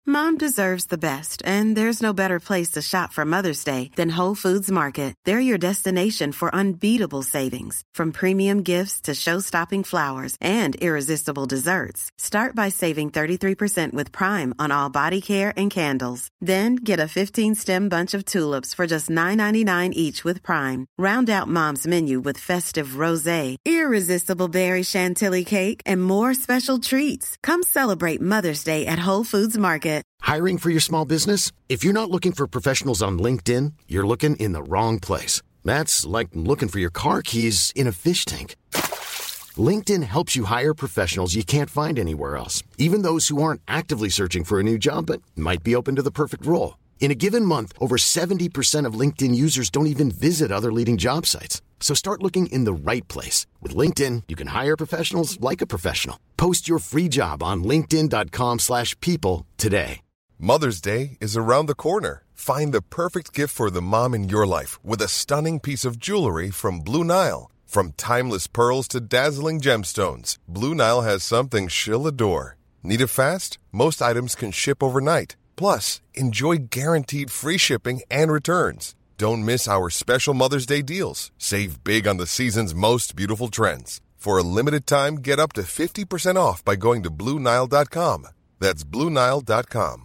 Mom deserves the best, and there's no better place to shop for Mother's Day than Whole Foods Market. They're your destination for unbeatable savings, from premium gifts to show-stopping flowers and irresistible desserts. Start by saving 33% with Prime on all body care and candles. Then get a 15-stem bunch of tulips for just $9.99 each with Prime. Round out Mom's menu with festive rosé, irresistible berry chantilly cake, and more special treats. Come celebrate Mother's Day at Whole Foods Market. Hiring for your small business? If you're not looking for professionals on LinkedIn, you're looking in the wrong place. That's like looking for your car keys in a fish tank. LinkedIn helps you hire professionals you can't find anywhere else, even those who aren't actively searching for a new job but might be open to the perfect role. In a given month, over 70% of LinkedIn users don't even visit other leading job sites. So start looking in the right place. With LinkedIn, you can hire professionals like a professional. Post your free job on linkedin.com/people today. Mother's Day is around the corner. Find the perfect gift for the mom in your life with a stunning piece of jewelry from Blue Nile. From timeless pearls to dazzling gemstones, Blue Nile has something she'll adore. Need it fast? Most items can ship overnight. Plus, enjoy guaranteed free shipping and returns. Don't miss our special Mother's Day deals. Save big on the season's most beautiful trends. For a limited time, get up to 50% off by going to BlueNile.com. That's BlueNile.com.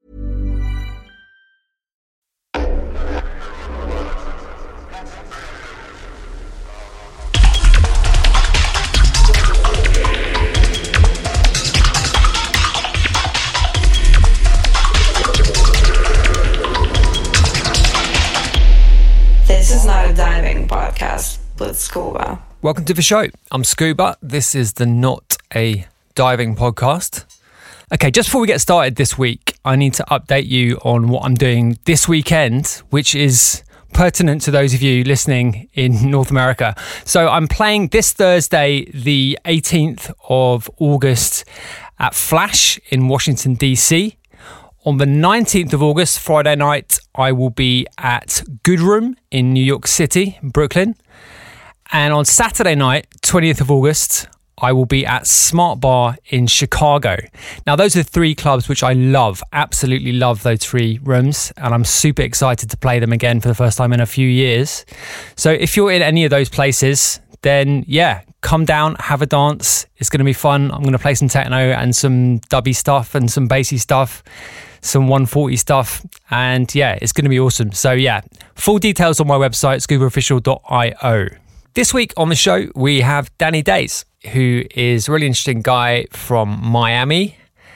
This is not a diving podcast with Scuba. Welcome to the show. I'm Scuba. This is the Not a Diving podcast. Okay, just before we get started this week, I need to update you on what I'm doing this weekend, which is pertinent to those of you listening in North America. So I'm playing this Thursday, the 18th of August at Flash in Washington, D.C. On the 19th of August, Friday night, I will be at Good Room in New York City, Brooklyn. And on Saturday night, 20th of August, I will be at Smart Bar in Chicago. Now, those are three clubs which I love, absolutely love those three rooms. And I'm super excited to play them again for the first time in a few years. So if you're in any of those places, then yeah, come down, have a dance. It's going to be fun. I'm going to play some techno and some dubby stuff and some bassy stuff, some 140 stuff, and yeah, it's going to be awesome. So yeah, full details on my website, scubaofficial.io. This week on the show, we have Danny Days, who is a really interesting guy from Miami.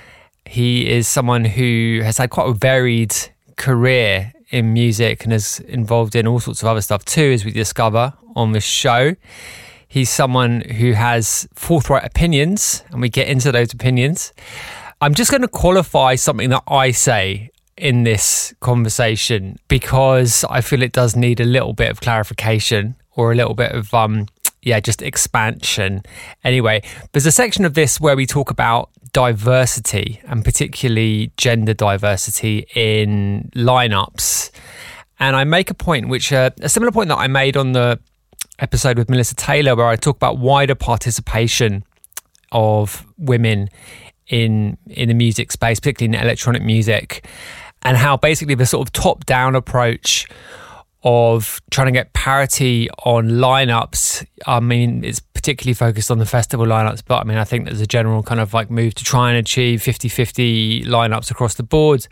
He is someone who has had quite a varied career in music and is involved in all sorts of other stuff too, as we discover on this show. He's someone who has forthright opinions, and we get into those opinions. I'm just going to qualify something that I say in this conversation because I feel it does need a little bit of clarification or a little bit of, just expansion. Anyway, there's a section of this where we talk about diversity and particularly gender diversity in lineups. And I make a point, which a similar point that I made on the episode with Melissa Taylor, where I talk about wider participation of women in the music space, particularly in electronic music, and how basically the sort of top-down approach of trying to get parity on lineups, I mean, it's particularly focused on the festival lineups, but I mean, I think there's a general kind of like move to try and achieve 50-50 lineups across the board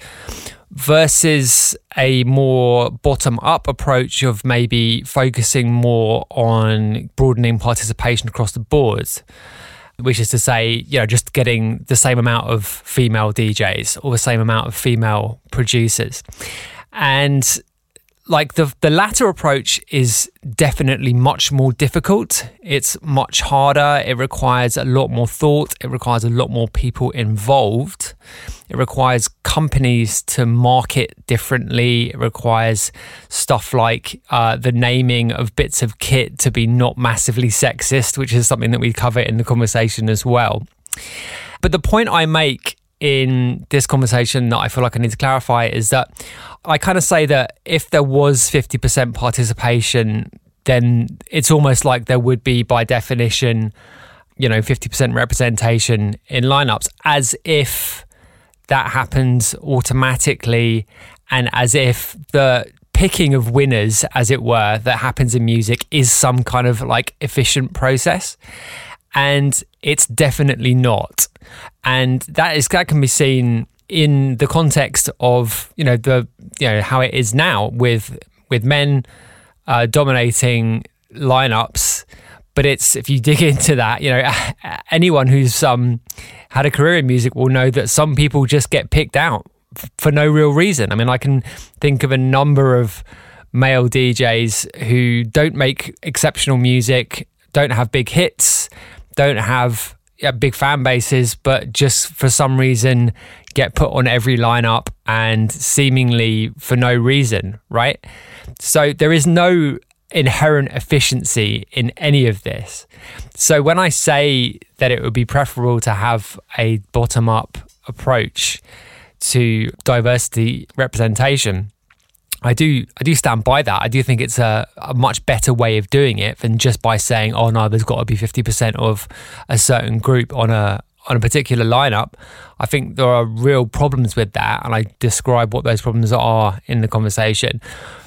versus a more bottom-up approach of maybe focusing more on broadening participation across the board, which is to say, just getting the same amount of female DJs or the same amount of female producers. And like the latter approach is definitely much more difficult. It's much harder. It requires a lot more thought. It requires a lot more people involved. It requires companies to market differently. It requires stuff like the naming of bits of kit to be not massively sexist, which is something that we cover in the conversation as well. But the point I make in this conversation that I feel like I need to clarify is that I kind of say that if there was 50% participation, then it's almost like there would be, by definition, 50% representation in lineups, as if that happens automatically, and as if the picking of winners, as it were, that happens in music is some kind of like efficient process. And it's definitely not. And that can be seen in the context of, how it is now with men dominating lineups. But if you dig into that, anyone who's had a career in music will know that some people just get picked out for no real reason. I mean, I can think of a number of male DJs who don't make exceptional music, don't have big hits, don't have big fan bases, but just for some reason get put on every lineup and seemingly for no reason, right? So there is no inherent efficiency in any of this. So when I say that it would be preferable to have a bottom-up approach to diversity representation, I do stand by that. I do think it's a much better way of doing it than just by saying, oh no, there's got to be 50% of a certain group on a particular lineup. I think there are real problems with that, and I describe what those problems are in the conversation.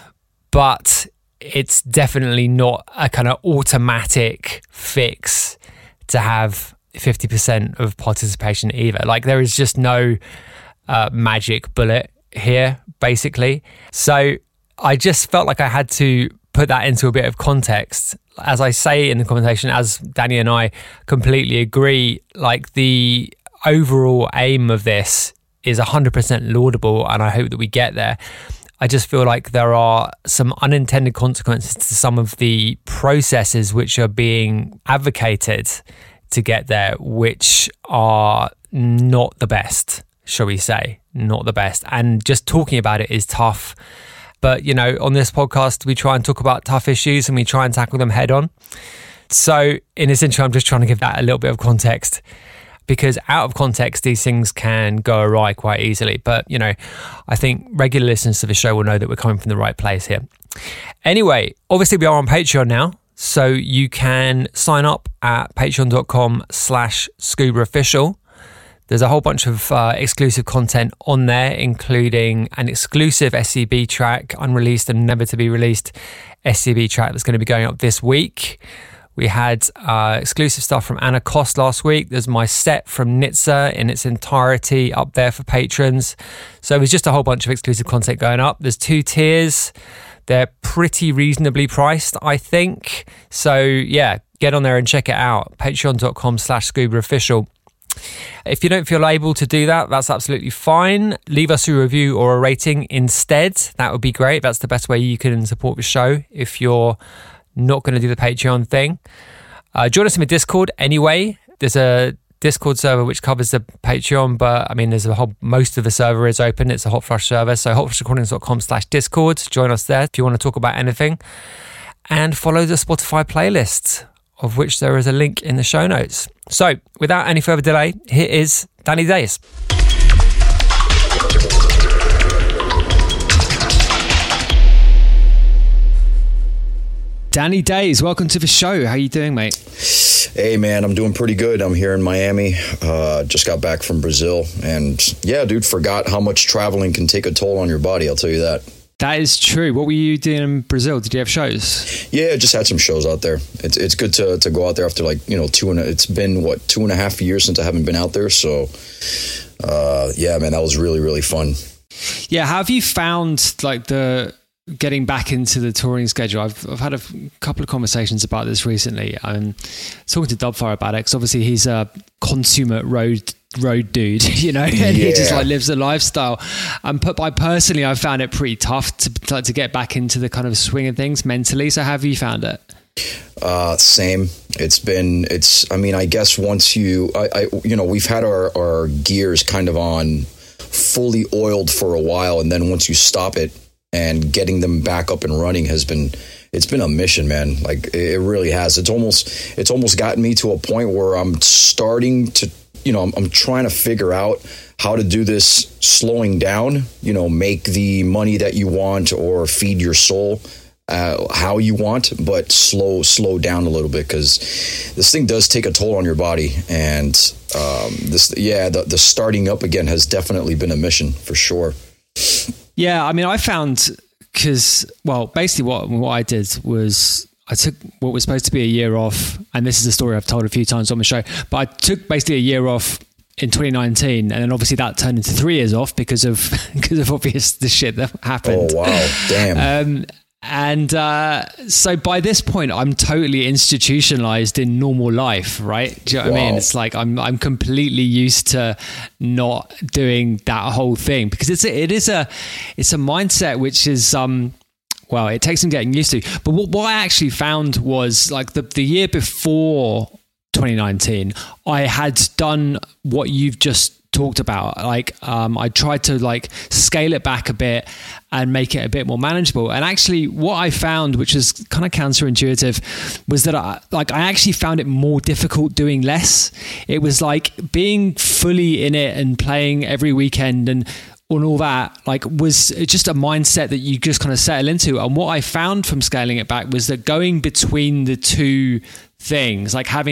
But it's definitely not a kind of automatic fix to have 50% of participation either. Like, there is just no magic bullet here, basically. So I just felt like I had to put that into a bit of context. As I say in the conversation, as Danny and I completely agree, like, the overall aim of this is 100% laudable, and I hope that we get there. I just feel like there are some unintended consequences to some of the processes which are being advocated to get there, which are not the best, shall we say, not the best. And just talking about it is tough. But, on this podcast, we try and talk about tough issues and we try and tackle them head on. So in this intro, I'm just trying to give that a little bit of context, because out of context, these things can go awry quite easily. But, I think regular listeners to the show will know that we're coming from the right place here. Anyway, obviously we are on Patreon now. So you can sign up at patreon.com/ScubaOfficial. There's a whole bunch of exclusive content on there, including an exclusive SCB track, unreleased and never to be released SCB track that's going to be going up this week. We had exclusive stuff from Anna Kost last week. There's my set from Nitsa in its entirety up there for patrons. So there's just a whole bunch of exclusive content going up. There's 2 tiers. They're pretty reasonably priced, I think. So yeah, get on there and check it out. Patreon.com/ScubaOfficial. If you don't feel able to do that, that's absolutely fine. Leave us a review or a rating instead. That would be great. That's the best way you can support the show if you're not going to do the Patreon thing. Join us in the Discord anyway. There's a Discord server which covers the Patreon, but I mean, most of the server is open. It's a Hot Flush server. So hotflushrecordings.com/Discord. Join us there if you want to talk about anything. And follow the Spotify playlist, of which there is a link in the show notes. So, without any further delay, here is Danny Days. Danny Days, welcome to the show. How you doing, mate? Hey, man, I'm doing pretty good. I'm here in Miami. Just got back from Brazil. And yeah, dude, forgot how much traveling can take a toll on your body. I'll tell you that. That is true. What were you doing in Brazil? Did you have shows? Yeah, just had some shows out there. It's good to go out there after it's been 2.5 years since I haven't been out there. So yeah, man, that was really, really fun. Yeah. How have you found getting back into the touring schedule? I've had a couple of conversations about this recently. I'm talking to Dubfire about it, because obviously he's a consummate road dude, and he just lives the lifestyle. But I found it pretty tough to get back into the kind of swing of things mentally. So how have you found it? Same. I guess once we've had our gears kind of on fully oiled for a while, and then once you stop it, and getting them back up and running it's been a mission, man. Like, it really has. It's almost gotten me to a point where I'm starting to, I'm trying to figure out how to do this slowing down, make the money that you want or feed your soul how you want, but slow down a little bit, because this thing does take a toll on your body. And the starting up again has definitely been a mission for sure. Yeah, I mean, I found basically what I did was I took what was supposed to be a year off, and this is a story I've told a few times on the show, but I took basically a year off in 2019, and then obviously that turned into 3 years off because of obvious the shit that happened. Oh wow, damn. So by this point, I'm totally institutionalized in normal life, right? Do you know what I mean? It's like I'm completely used to not doing that whole thing, because it's a mindset which is it takes some getting used to. But what I actually found was, like, the year before 2019, I had done what you've just talked about. Like, I tried to like scale it back a bit and make it a bit more manageable. And actually what I found, which is kind of counterintuitive, was that I actually found it more difficult doing less. It was like being fully in it and playing every weekend and all that, like, was just a mindset that you just kind of settle into. And what I found from scaling it back was that going between the two things, like having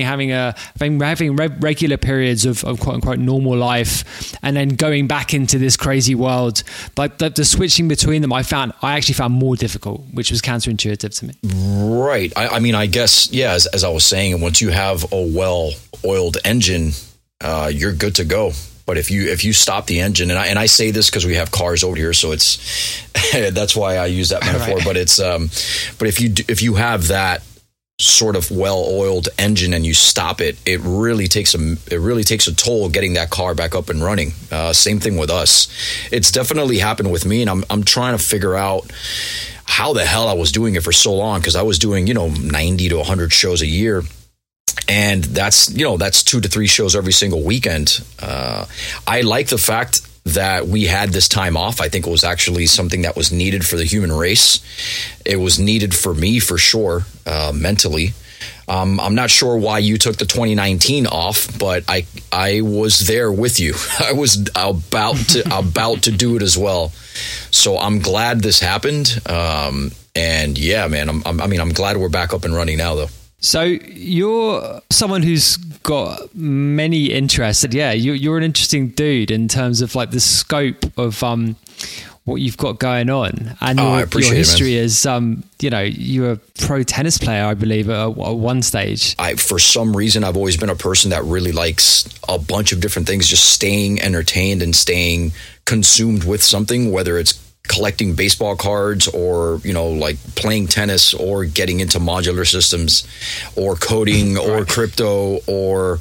regular periods of quote unquote normal life, and then going back into this crazy world, like the switching between them, I actually found more difficult, which was counterintuitive to me. Right. I mean, I guess, yeah, as I was saying, once you have a well-oiled engine, you're good to go. But if you stop the engine, and I say this because we have cars over here, so it's that's why I use that metaphor. Right. But it's but if you have that sort of well-oiled engine and you stop it, it really takes a toll getting that car back up and running. Same thing with us. It's definitely happened with me, and I'm trying to figure out how the hell I was doing it for so long, because I was doing 90 to 100 shows a year. And that's 2 to 3 shows every single weekend. I like the fact that we had this time off. I think it was actually something that was needed for the human race. It was needed for me for sure, mentally. I'm not sure why you took the 2019 off, but I was there with you. I was about to do it as well. So I'm glad this happened. And yeah, man, I'm glad we're back up and running now, though. So you're someone who's got many interests. And yeah, you're an interesting dude in terms of like the scope of what you've got going on. And your history is, you're a pro tennis player, I believe, at one stage. For some reason, I've always been a person that really likes a bunch of different things, just staying entertained and staying consumed with something, whether it's collecting baseball cards or, like playing tennis or getting into modular systems or coding or crypto or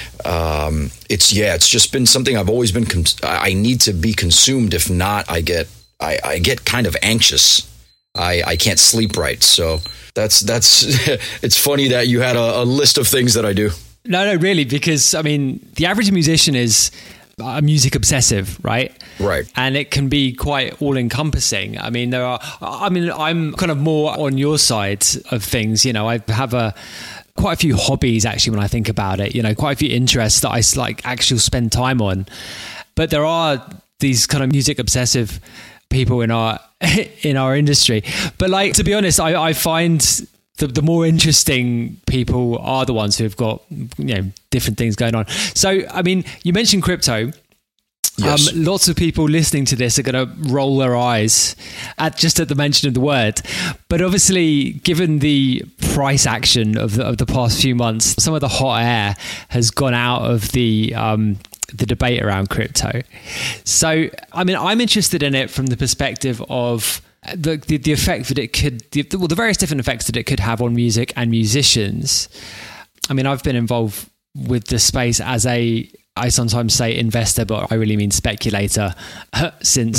it's just been something I've always been, I need to be consumed. If not, I get kind of anxious. I can't sleep right. So that's it's funny that you had a list of things that I do. No, really, because I mean, the average musician is a music obsessive, right? Right. And it can be quite all encompassing. I mean, I'm kind of more on your side of things. I have quite a few hobbies actually when I think about it, quite a few interests that I actually spend time on. But there are these kind of music obsessive people in our industry. But like, to be honest, I find the more interesting people are the ones who have got, different things going on. So, I mean, you mentioned crypto. Yes. Lots of people listening to this are going to roll their eyes at the mention of the word. But obviously, given the price action of the past few months, some of the hot air has gone out of the debate around crypto. So, I mean, I'm interested in it from the perspective of the effect that it could, the various different effects that it could have on music and musicians. I mean, I've been involved with the space as I sometimes say investor, but I really mean speculator since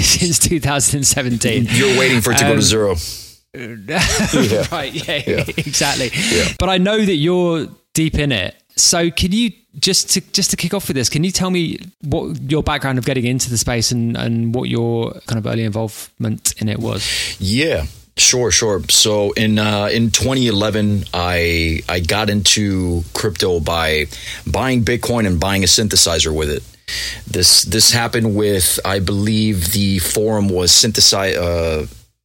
2017. You're waiting for it to go to zero. Right, yeah, exactly. Yeah. But I know that you're deep in it. So can you, just to kick off with this, can you tell me what your background of getting into the space and what your kind of early involvement in it was? Yeah, sure. So in 2011, I got into crypto by buying Bitcoin and buying a synthesizer with it. This happened with, I believe the forum was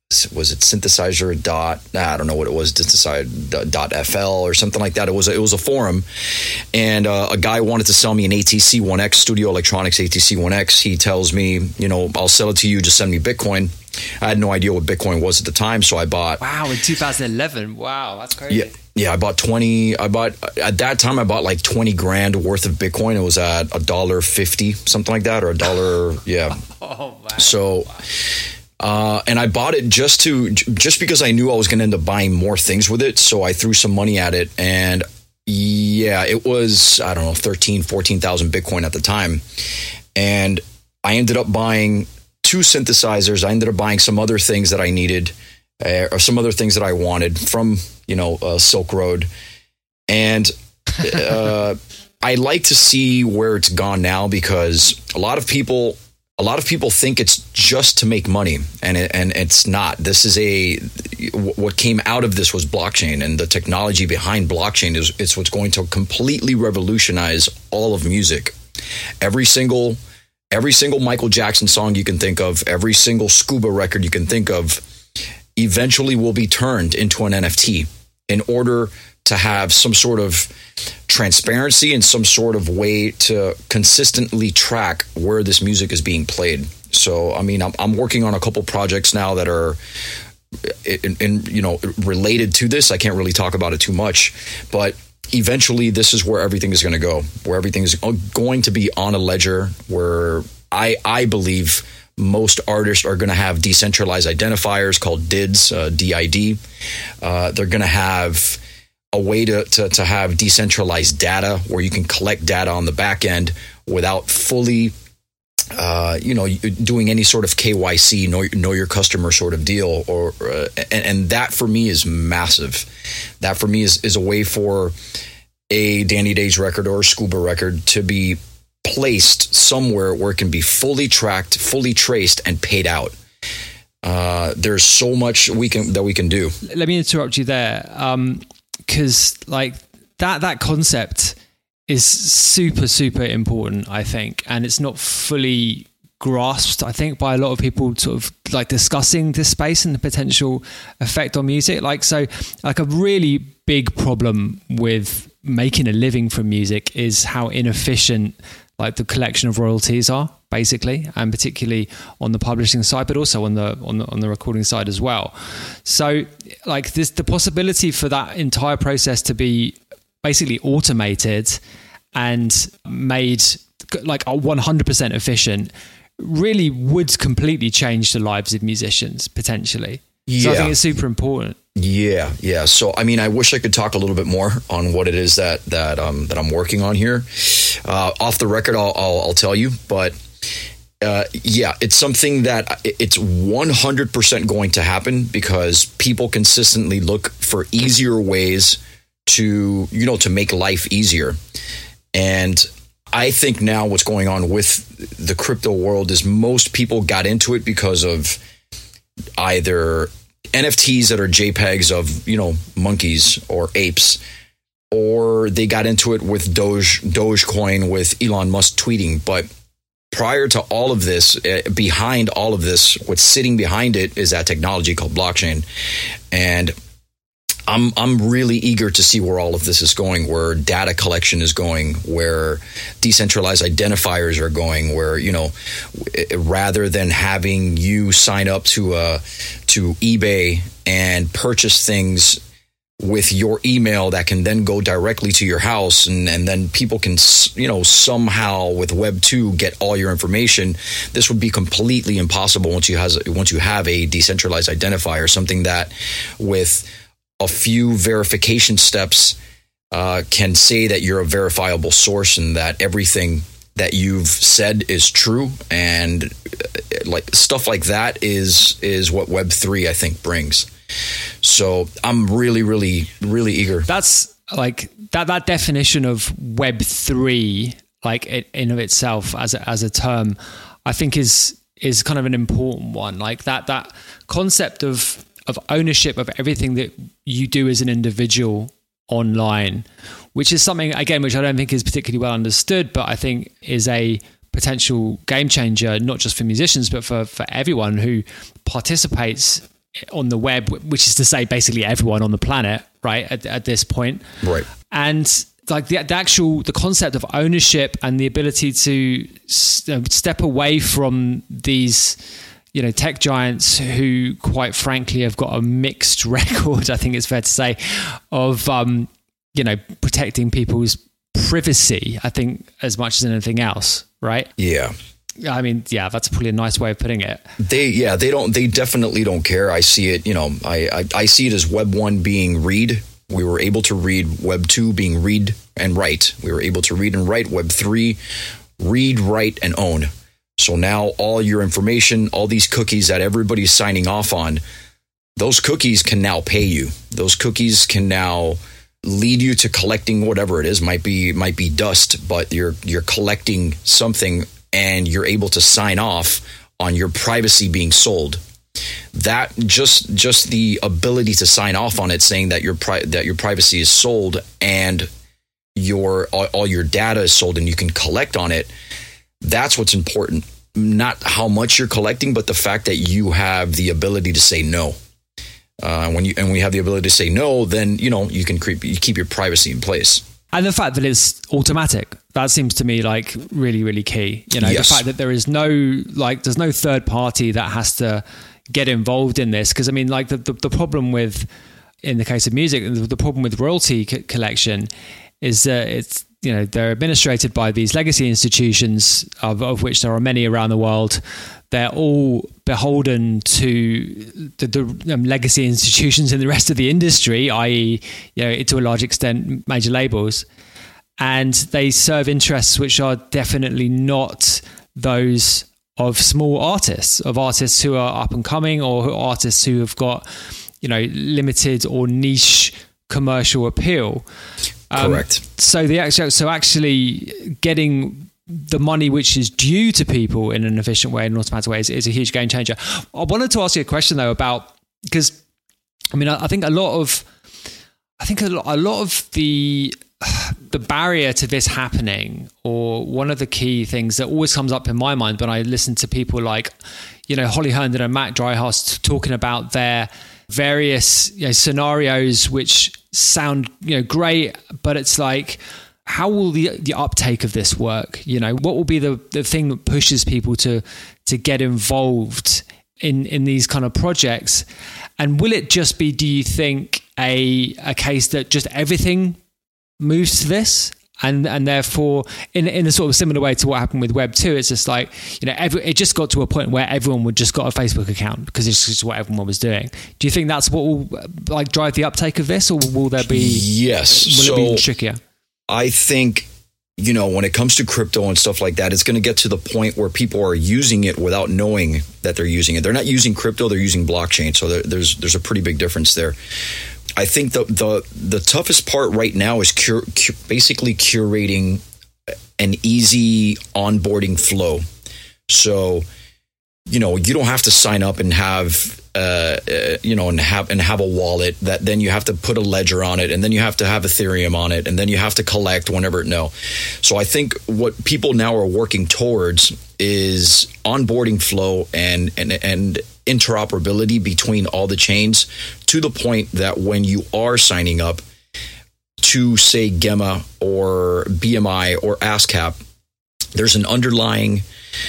was it synthesizer dot, I don't know what it was, synthesizer.fl or something like that. It was a forum, and a guy wanted to sell me an ATC 1X, Studio Electronics ATC 1X. He tells me, I'll sell it to you, just send me Bitcoin. I had no idea what Bitcoin was at the time, so I bought. Wow, in 2011. Wow, that's crazy. Yeah, at that time I bought like 20 grand worth of Bitcoin. It was at $1.50, something like that, or $1. Yeah. Oh, wow. So, and I bought it just because I knew I was going to end up buying more things with it. So I threw some money at it, and yeah, it was, I don't know, 14,000 Bitcoin at the time. And I ended up buying 2 synthesizers. I ended up buying some other things that I needed, or some other things that I wanted from, Silk Road. And I like to see where it's gone now, because a lot of people think it's just to make money, and it's not. This is what came out of this was blockchain, and the technology behind blockchain is what's going to completely revolutionize all of music. Every single Michael Jackson song you can think of, every single Scuba record you can think of, eventually will be turned into an NFT in order to have some sort of transparency and some sort of way to consistently track where this music is being played. So, I mean, I'm working on a couple projects now that are related to this. I can't really talk about it too much, but eventually this is where everything is going to go, where everything is going to be on a ledger, where I believe most artists are going to have decentralized identifiers called DIDs, DID. They're going to have a way to have decentralized data where you can collect data on the back end without fully, doing any sort of KYC, know your customer sort of deal, and that for me is massive. That for me is a way for a Danny Days record or a Scuba record to be placed somewhere where it can be fully tracked, fully traced, and paid out. There's so much we can do. Let me interrupt you there, because like that concept is super, super important, I think, and it's not fully grasped, I think, by a lot of people sort of like discussing this space and the potential effect on music. Like a really big problem with making a living from music is how inefficient like the collection of royalties are, basically, and particularly on the publishing side, but also on the recording side as well. So like the possibility for that entire process to be basically automated and made like 100% efficient really would completely change the lives of musicians potentially. Yeah. So I think it's super important. Yeah. So, I mean, I wish I could talk a little bit more on what it is that I'm working on here. Off the record, I'll tell you, but it's something that it's 100% going to happen, because people consistently look for easier ways to make life easier. And I think now what's going on with the crypto world is most people got into it because of either NFTs that are JPEGs of, monkeys or apes, or they got into it with Dogecoin with Elon Musk tweeting. But prior to all of this, behind all of this, what's sitting behind it is that technology called blockchain. And I'm really eager to see where all of this is going, where data collection is going, where decentralized identifiers are going, where, rather than having you sign up to eBay and purchase things with your email that can then go directly to your house, and then people can, somehow with Web 2 get all your information. This would be completely impossible once you have a decentralized identifier, something that with a few verification steps can say that you're a verifiable source and that everything that you've said is true, and like stuff like that is what Web3 I think brings. So I'm really, really, really eager. That's like that definition of Web3, like in of itself as a term, I think is kind of an important one. Like that concept of ownership of everything that you do as an individual online, which is something, again, which I don't think is particularly well understood, but I think is a potential game changer, not just for musicians, but for everyone who participates on the web, which is to say basically everyone on the planet, right, at this point. Right. And like the concept of ownership and the ability to step away from these, tech giants who, quite frankly, have got a mixed record, I think it's fair to say, of, protecting people's privacy, I think, as much as anything else, right? Yeah. I mean, yeah, that's probably a nice way of putting it. They definitely don't care. I see it, I see it as Web 1 being read. We were able to read. Web 2 being read and write. We were able to read and write. Web 3, read, write, and own. So now all your information, all these cookies that everybody's signing off on, those cookies can now pay you. Those cookies can now lead you to collecting whatever it is. Might be dust, but you're collecting something, and you're able to sign off on your privacy being sold. That just the ability to sign off on it, saying that your privacy is sold and all your data is sold and you can collect on it. That's what's important. Not how much you're collecting, but the fact that you have the ability to say no. When we have the ability to say no, then you can keep your privacy in place. And the fact that it's automatic, that seems to me like really, really key. Yes. The fact that there is there's no third party that has to get involved in this. Because I mean, like the problem with, in the case of music, the problem with royalty collection is that it's, they're administrated by these legacy institutions, of which there are many around the world. They're all beholden to the legacy institutions in the rest of the industry, i.e., to a large extent, major labels. And they serve interests which are definitely not those of small artists, of artists who are up and coming, or artists who have got, limited or niche commercial appeal. Correct. So actually getting the money which is due to people in an efficient way, in an automatic way, is a huge game changer. I wanted to ask you a question though because I mean, I think a lot of the barrier to this happening, or one of the key things that always comes up in my mind when I listen to people like, Holly Herndon and Matt Dryhouse talking about their various scenarios which sound great, but it's like, how will the uptake of this work? What will be the thing that pushes people to get involved in these kind of projects? And will it just be, do you think, a case that just everything moves to this? And therefore, in a sort of similar way to what happened with Web 2, it's just like, it just got to a point where everyone would just got a Facebook account because it's just what everyone was doing. Do you think that's what will drive the uptake of this, or will there be? Yes. Will it be trickier? I think, when it comes to crypto and stuff like that, it's going to get to the point where people are using it without knowing that they're using it. They're not using crypto; they're using blockchain. So there's a pretty big difference there. I think the toughest part right now is basically curating an easy onboarding flow. So, you don't have to sign up and have and have a wallet that then you have to put a ledger on it, and then you have to have Ethereum on it, and then you have to collect whenever. No. So I think what people now are working towards is onboarding flow and interoperability between all the chains, to the point that when you are signing up to, say, Gemma or BMI or ASCAP, there's an underlying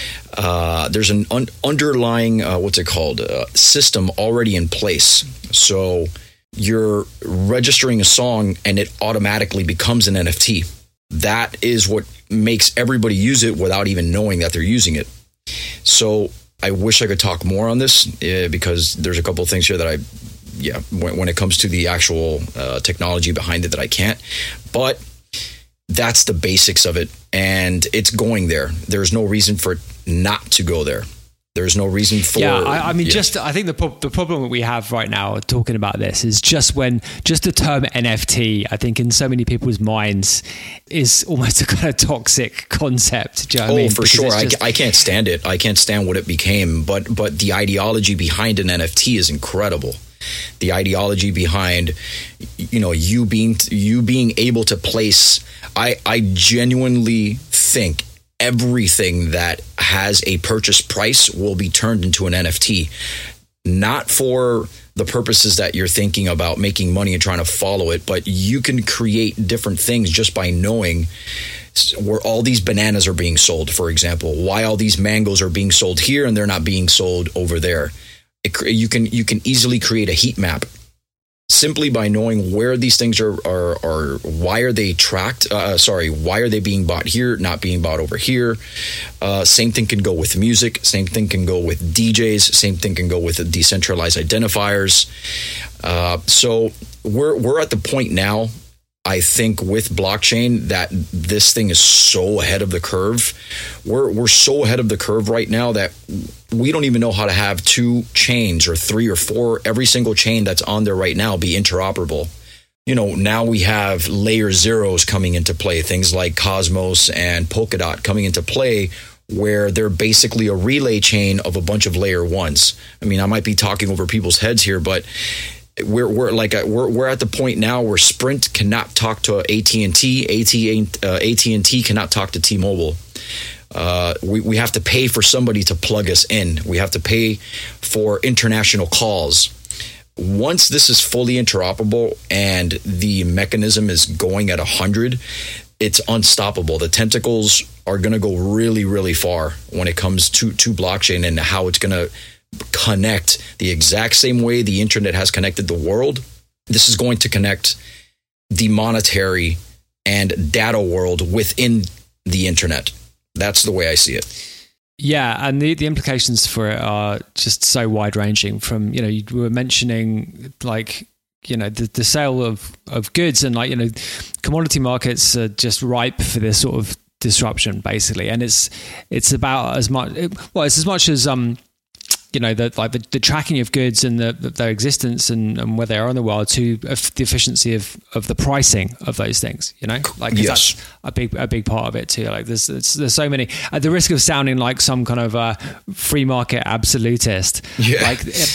system already in place. So you're registering a song and it automatically becomes an NFT. That is what makes everybody use it without even knowing that they're using it. So I wish I could talk more on this because there's a couple of things here that when it comes to the actual technology behind it, that I can't. But that's the basics of it, and it's going there. There's no reason for it not to go there. There's no reason for. Yeah, I think the problem that we have right now talking about this is just the term NFT, I think in so many people's minds, is almost a kind of toxic concept. Do you know what I mean? For sure. I can't stand it. I can't stand what it became. But the ideology behind an NFT is incredible. The ideology behind, you being able to place. I genuinely think everything that has a purchase price will be turned into an NFT. not for the purposes that you're thinking about making money and trying to follow it, but you can create different things just by knowing where all these bananas are being sold, for example, why all these mangoes are being sold here and they're not being sold over there. You can easily create a heat map simply by knowing where these things are why are they why are they being bought here, not being bought over here. Same thing can go with music. Same thing can go with DJs. Same thing can go with the decentralized identifiers. So we're at the point now, I think, with blockchain that this thing is so ahead of the curve. We're so ahead of the curve right now that we don't even know how to have 2 chains or 3 or 4, every single chain that's on there right now be interoperable. Now we have layer zeros coming into play, things like Cosmos and Polkadot coming into play, where they're basically a relay chain of a bunch of layer ones. I mean, I might be talking over people's heads here, but we're at the point now where Sprint cannot talk to AT&T, AT&T cannot talk to T-Mobile. We have to pay for somebody to plug us in. We have to pay for international calls. Once this is fully interoperable and the mechanism is going at 100, it's unstoppable. The tentacles are going to go really, really far when it comes to blockchain and how it's going to connect the exact same way the internet has connected the world. This is going to connect the monetary and data world within the internet. That's the way I see it. Yeah, and the implications for it are just so wide ranging. From, you were mentioning the sale of goods, and commodity markets are just ripe for this sort of disruption, basically. And it's about as much, it's as much as the tracking of goods and their existence and where they are in the world to the efficiency of the pricing of those things. Yes. That's a big part of it too. There's so many, at the risk of sounding like some kind of free market absolutist. Yeah.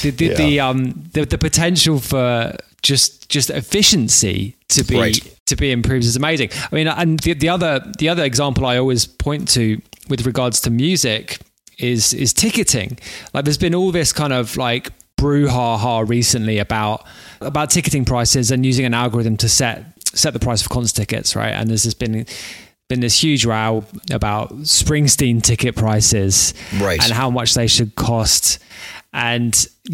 The potential for just efficiency to be improved is amazing. I mean, and the other example I always point to with regards to music is ticketing. There's been all this kind of brouhaha recently about ticketing prices and using an algorithm to set the price of concert tickets, right? And there's just been this huge row about Springsteen ticket prices, right, and how much they should cost. And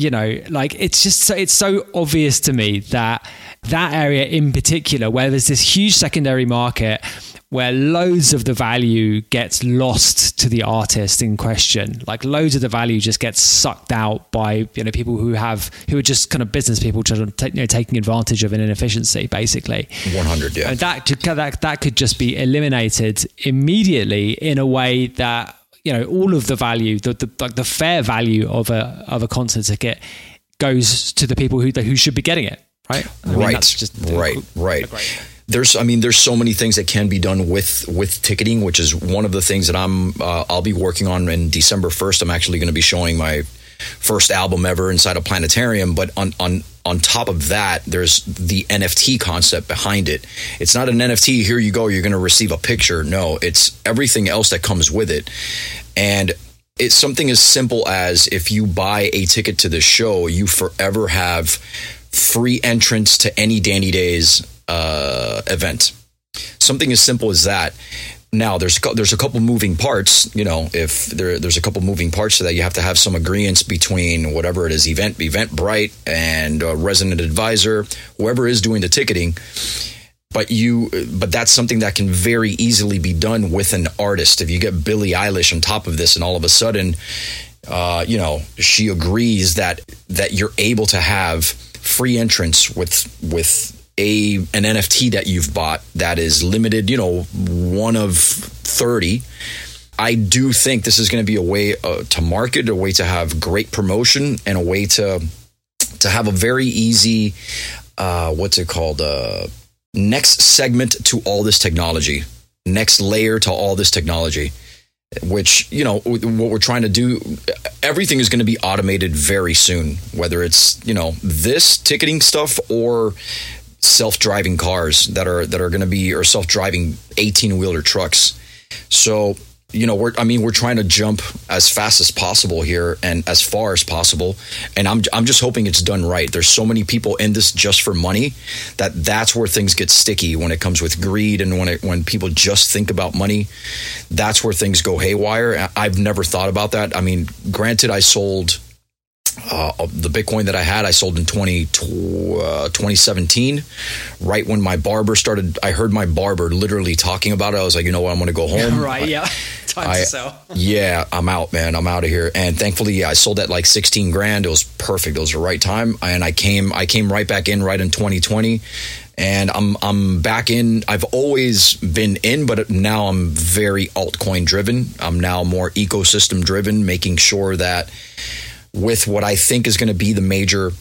it's so obvious to me that area in particular, where there's this huge secondary market where loads of the value gets lost to the artist in question. Loads of the value just gets sucked out by people who are just kind of business people just taking advantage of an inefficiency, basically. 100, yeah. And that could just be eliminated immediately in a way that all of the value, the fair value of a concert ticket goes to the people who should be getting it, right? Right. There's so many things that can be done with ticketing, which is one of the things that I'll be working on in December 1st. I'm actually going to be showing my first album ever inside a planetarium. But on top of that, there's the NFT concept behind it. It's not an NFT, here you go, you're going to receive a picture. No, it's everything else that comes with it. And it's something as simple as, if you buy a ticket to the show, you forever have free entrance to any Danny Days event. Something as simple as that. Now, there's a couple moving parts. If there's a couple moving parts to that, you have to have some agreements between whatever it is, Eventbrite and Resident Advisor, whoever is doing the ticketing. But that's something that can very easily be done with an artist. If you get Billie Eilish on top of this, and all of a sudden, she agrees that you're able to have free entrance with an NFT that you've bought that is limited, one of 30. I do think this is going to be a way to market, a way to have great promotion, and a way to have a very easy, next segment to all this technology, next layer to all this technology, which, what we're trying to do, everything is going to be automated very soon, whether it's, this ticketing stuff or self-driving cars that are going to be, or self-driving 18-wheeler trucks. So we're trying to jump as fast as possible here and as far as possible. And I'm just hoping it's done right. There's so many people in this just for money that's where things get sticky when it comes with greed. And when people just think about money, that's where things go haywire. I've never thought about that. I mean, granted, I sold the Bitcoin that I sold in 2017, right when my barber started. I heard my barber literally talking about it. I was like, you know what, I'm going to go home. Right, yeah. Time to sell. Yeah, I'm out, man. I'm out of here. And thankfully, I sold at like 16 grand. It was perfect. It was the right time. And I came right back in right in 2020. And I'm back in. I've always been in, but now I'm very altcoin driven. I'm now more ecosystem driven, making sure that with what I think is going to be the major,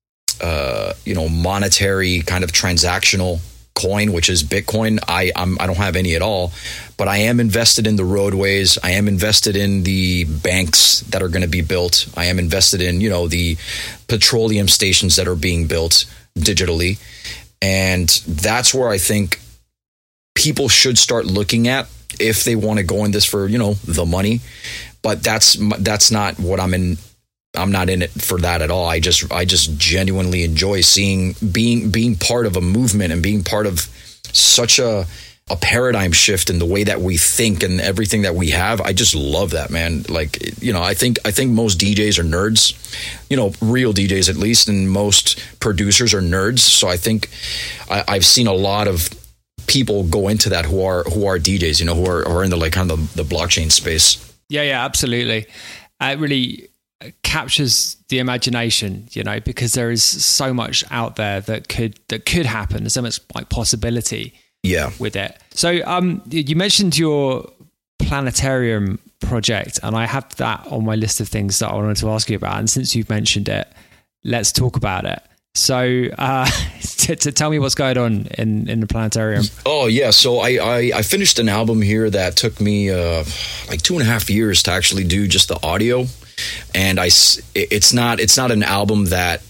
monetary kind of transactional coin, which is Bitcoin. I don't have any at all, but I am invested in the roadways. I am invested in the banks that are going to be built. I am invested in, the petroleum stations that are being built digitally. And that's where I think people should start looking at if they want to go in this for, the money. But that's not what I'm in. I'm not in it for that at all. I just genuinely enjoy being part of a movement and being part of such a paradigm shift in the way that we think and everything that we have. I just love that, man. Like, I think most DJs are nerds, real DJs at least, and most producers are nerds. So I think I've seen a lot of people go into that who are DJs, who are in the like kind of the blockchain space. Yeah, absolutely. It really captures the imagination, because there is so much out there that could happen. There's so much like possibility with it. So you mentioned your planetarium project, and I have that on my list of things that I wanted to ask you about. And since you've mentioned it, let's talk about it. So to tell me what's going on in the planetarium. Oh yeah. So I finished an album here that took me like 2.5 years to actually do just the audio. And it's not an album that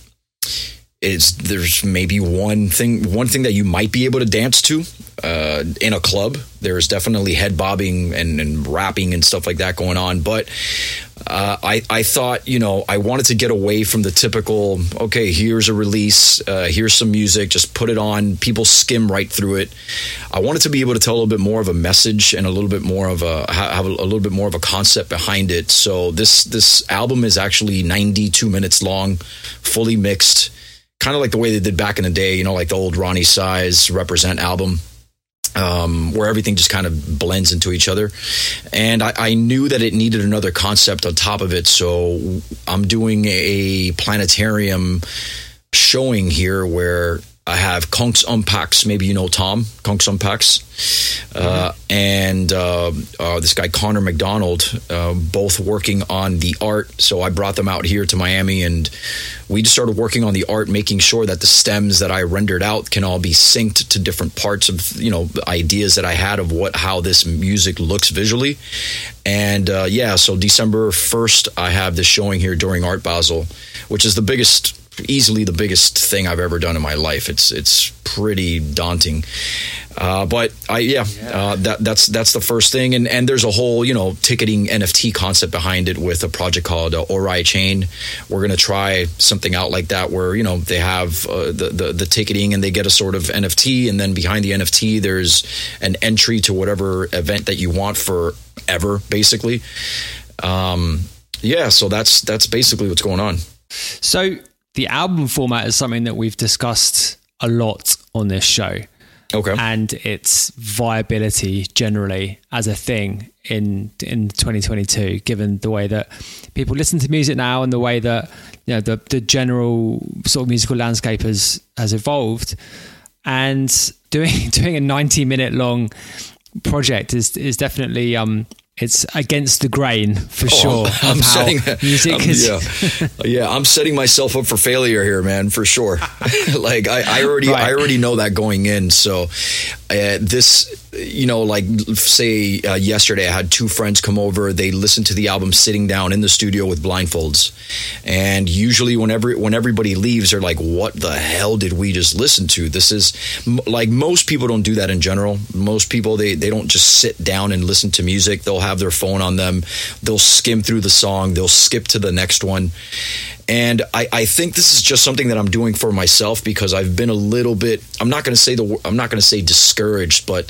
there's maybe one thing that you might be able to dance to in a club. There's definitely head bobbing and rapping and stuff like that going on. But I thought, I wanted to get away from the typical, okay, here's a release, here's some music, just put it on, people skim right through it. I wanted to be able to tell a little bit more of a message and a little bit more of have a little bit more of a concept behind it. So this album is actually 92 minutes long, fully mixed, kind of like the way they did back in the day, like the old Ronnie Size Represent album. Where everything just kind of blends into each other. And I knew that it needed another concept on top of it. So I'm doing a planetarium showing here where I have Konks Unpacks, maybe you know Tom, Konks Unpacks, and this guy Connor McDonald, both working on the art. So I brought them out here to Miami, and we just started working on the art, making sure that the stems that I rendered out can all be synced to different parts of, ideas that I had of how this music looks visually. And so December 1st, I have this showing here during Art Basel, which is easily the biggest thing I've ever done in my life. It's pretty daunting. That's the first thing. And there's a whole, ticketing NFT concept behind it with a project called Ori Chain. We're going to try something out like that where, they have the ticketing and they get a sort of NFT. And then behind the NFT, there's an entry to whatever event that you want forever, basically. So that's basically what's going on. So the album format is something that we've discussed a lot on this show. Okay. And its viability generally as a thing in 2022, given the way that people listen to music now and the way that, the general sort of musical landscape has evolved. And doing a 90-minute long project is definitely it's against the grain for sure. I'm setting myself up for failure here, man, for sure. Like I already know that going in. So this like say yesterday, I had two friends come over. They listened to the album sitting down in the studio with blindfolds. And usually when everybody leaves, they're like, what the hell did we just listen to? This is like, most people don't do that in general. Most people, they don't just sit down and listen to music. They'll have their phone on them. They'll skim through the song. They'll skip to the next one. And I think this is just something that I'm doing for myself, because I've been a little bit, I'm not going to say discouraged, but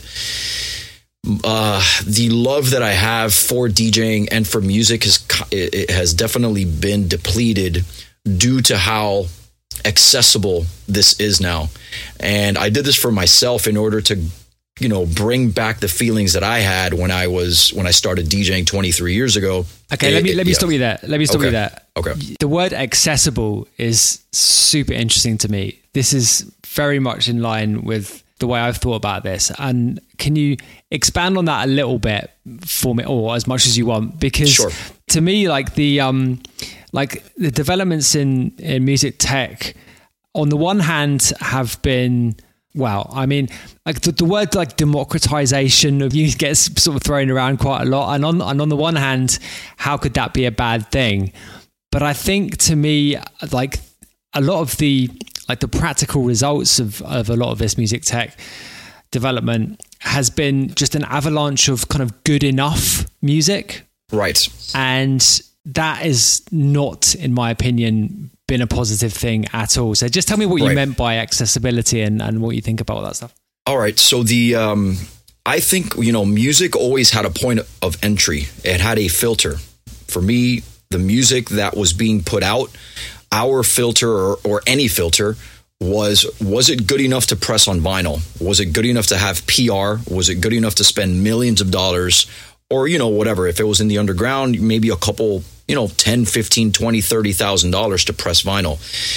the love that I have for DJing and for music has definitely been depleted due to how accessible this is now. And I did this for myself in order to, bring back the feelings that I had when I started DJing 23 years ago. Okay, let me stop you there. Okay. The word accessible is super interesting to me. This is very much in line with the way I've thought about this. And can you expand on that a little bit for me, or as much as you want? Because sure. To me, like the developments in music tech, on the one hand, have been, like the word like democratization of music gets sort of thrown around quite a lot. And on the one hand, how could that be a bad thing? But I think, to me, like a lot of the practical results of a lot of this music tech development has been just an avalanche of kind of good enough music. Right. And that is not, in my opinion, been a positive thing at all. So just tell me what you meant by accessibility and what you think about all that stuff. All right. So I think, music always had a point of entry. It had a filter. For me, the music that was being put out, our filter or any filter, was it good enough to press on vinyl? Was it good enough to have PR? Was it good enough to spend millions of dollars? Or, whatever, if it was in the underground, maybe a couple, $10, $15, $20, $30,000 to press vinyl.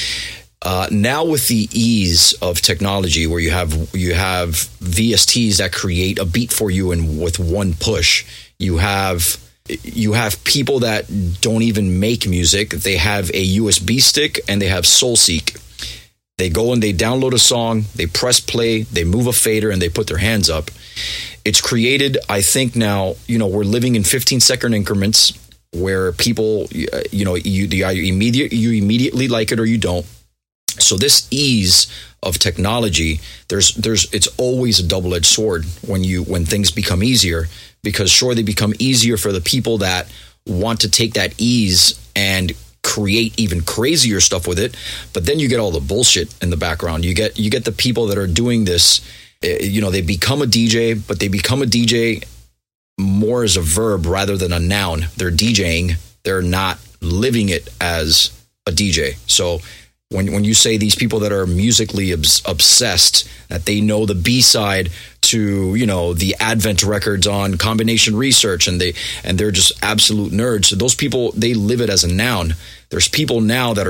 Now with the ease of technology, where you have VSTs that create a beat for you and with one push, you have people that don't even make music. They have a USB stick and they have SoulSeek. They go and they download a song, they press play, they move a fader, and they put their hands up. It's created, I think now, we're living in 15-second increments where people, you immediately like it or you don't. So this ease of technology, it's always a double-edged sword when things become easier, because sure, they become easier for the people that want to take that ease and create even crazier stuff with it. But then you get all the bullshit in the background. You get the people that are doing this, they become a DJ, but they become a DJ more as a verb rather than a noun. They're DJing. They're not living it as a DJ. So when you say these people that are musically obsessed, that they know the B-side to, the Advent records on Combination Research, and they're just absolute nerds. So those people, they live it as a noun. There's people now that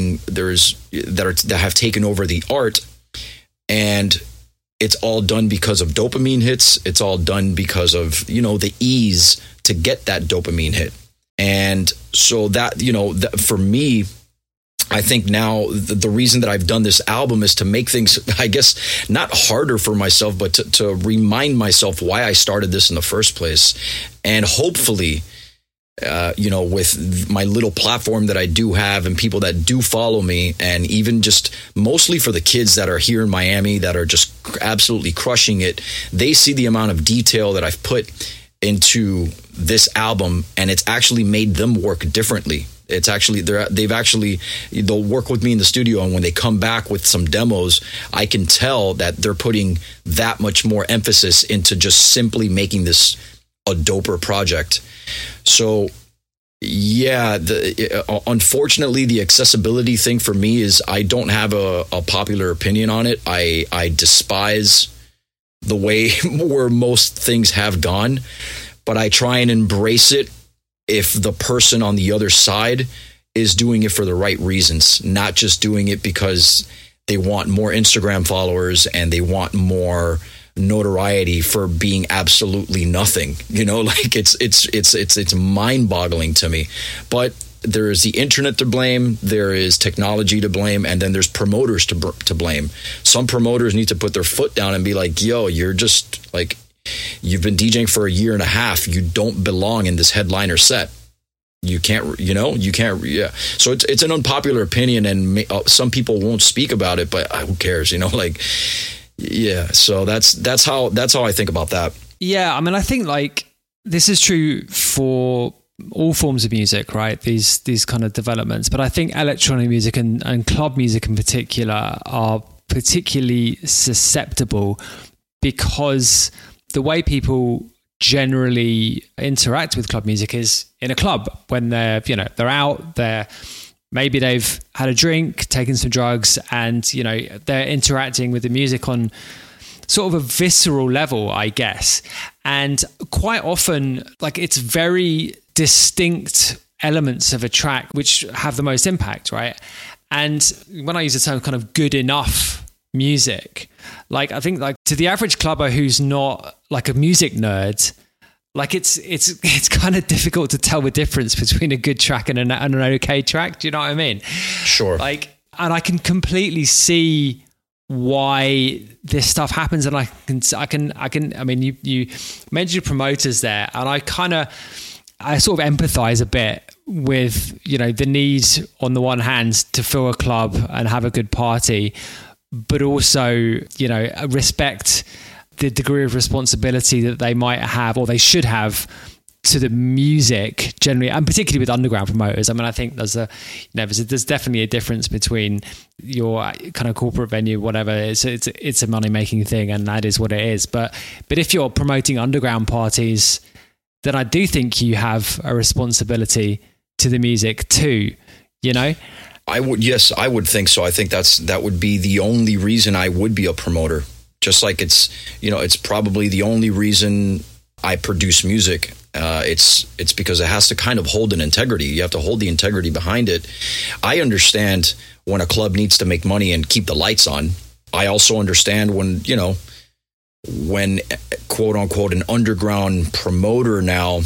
have taken over the art, and it's all done because of dopamine hits. It's all done because of, the ease to get that dopamine hit. And so that, for me, I think now the reason that I've done this album is to make things, I guess, not harder for myself, but to remind myself why I started this in the first place. And hopefully, with my little platform that I do have and people that do follow me, and even just mostly for the kids that are here in Miami that are just absolutely crushing it, they see the amount of detail that I've put into this album, and it's actually made them work differently. It's actually, they'll work with me in the studio, and when they come back with some demos, I can tell that they're putting that much more emphasis into just simply making this a doper project. So yeah, unfortunately, the accessibility thing for me is I don't have a popular opinion on it. I despise the way where most things have gone, but I try and embrace it if the person on the other side is doing it for the right reasons, not just doing it because they want more Instagram followers and they want more notoriety for being absolutely nothing. It's mind-boggling to me. But there is the internet to blame, there is technology to blame, and then there's promoters to blame. Some promoters need to put their foot down and be like, yo, you're just like, you've been DJing for a year and a half. You don't belong in this headliner set. You can't, yeah. So it's an unpopular opinion, and some people won't speak about it, but who cares, yeah. So that's how I think about that. Yeah. I mean, I think like this is true for all forms of music, right? These kind of developments, but I think electronic music and club music in particular are particularly susceptible because the way people generally interact with club music is in a club when they're out there. Maybe they've had a drink, taken some drugs, and they're interacting with the music on sort of a visceral level, I guess. And quite often, like, it's very distinct elements of a track which have the most impact, right? And when I use the term kind of good enough music, like, I think, like, to the average clubber who's not like a music nerd, like, it's kind of difficult to tell the difference between a good track and an okay track. Do you know what I mean? Sure. Like, and I can completely see why this stuff happens, and I mean, you mentioned promoters there, and I sort of empathize a bit with, the need on the one hand to fill a club and have a good party, but also, respect the degree of responsibility that they might have, or they should have, to the music generally, and particularly with underground promoters. I mean, I think there's definitely a difference between your kind of corporate venue, whatever. It's a money making thing, and that is what it is. But if you're promoting underground parties, then I do think you have a responsibility to the music too. I would think so. I think that would be the only reason I would be a promoter. Just like it's probably the only reason I produce music. It's because it has to kind of hold an integrity. You have to hold the integrity behind it. I understand when a club needs to make money and keep the lights on. I also understand when quote unquote an underground promoter now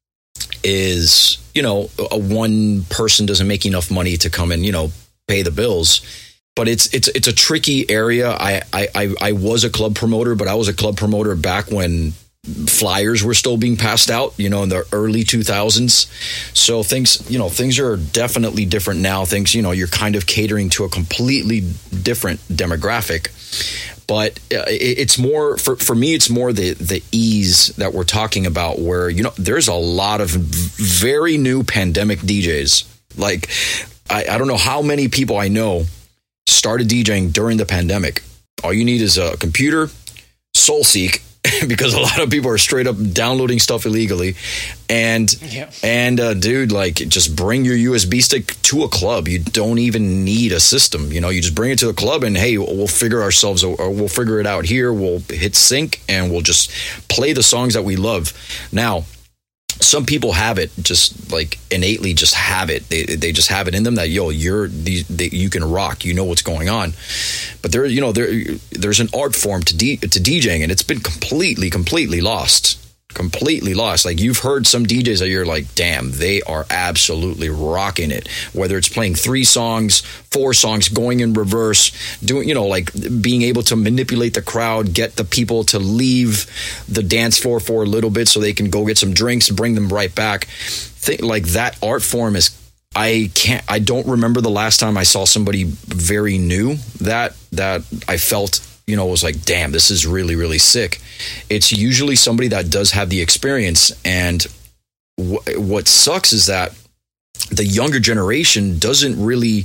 is, a one person doesn't make enough money to come and, pay the bills. But it's a tricky area. I was a club promoter, but I was a club promoter back when flyers were still being passed out, in the early 2000s. So things are definitely different now. Things, you're kind of catering to a completely different demographic. But it's more, for me, it's more the ease that we're talking about, where, there's a lot of very new pandemic DJs. Like, I don't know how many people I know started DJing during the pandemic. All you need is a computer, SoulSeek, because a lot of people are straight up downloading stuff illegally. And dude, like, just bring your USB stick to a club. You don't even need a system. You just bring it to the club, and hey, we'll figure it out here. We'll hit sync and we'll just play the songs that we love. Now, some people have it, just like innately just have it. They just have it in them that, you can rock, what's going on. But there's an art form to DJing, and it's been completely lost. Like, you've heard some DJs that you're like, damn, they are absolutely rocking it. Whether it's playing 3 songs, 4 songs, going in reverse, doing, like being able to manipulate the crowd, get the people to leave the dance floor for a little bit so they can go get some drinks, bring them right back. Like, that art form is, I don't remember the last time I saw somebody very new that I felt, was like, damn, this is really, really sick. It's usually somebody that does have the experience. And what sucks is that the younger generation doesn't really,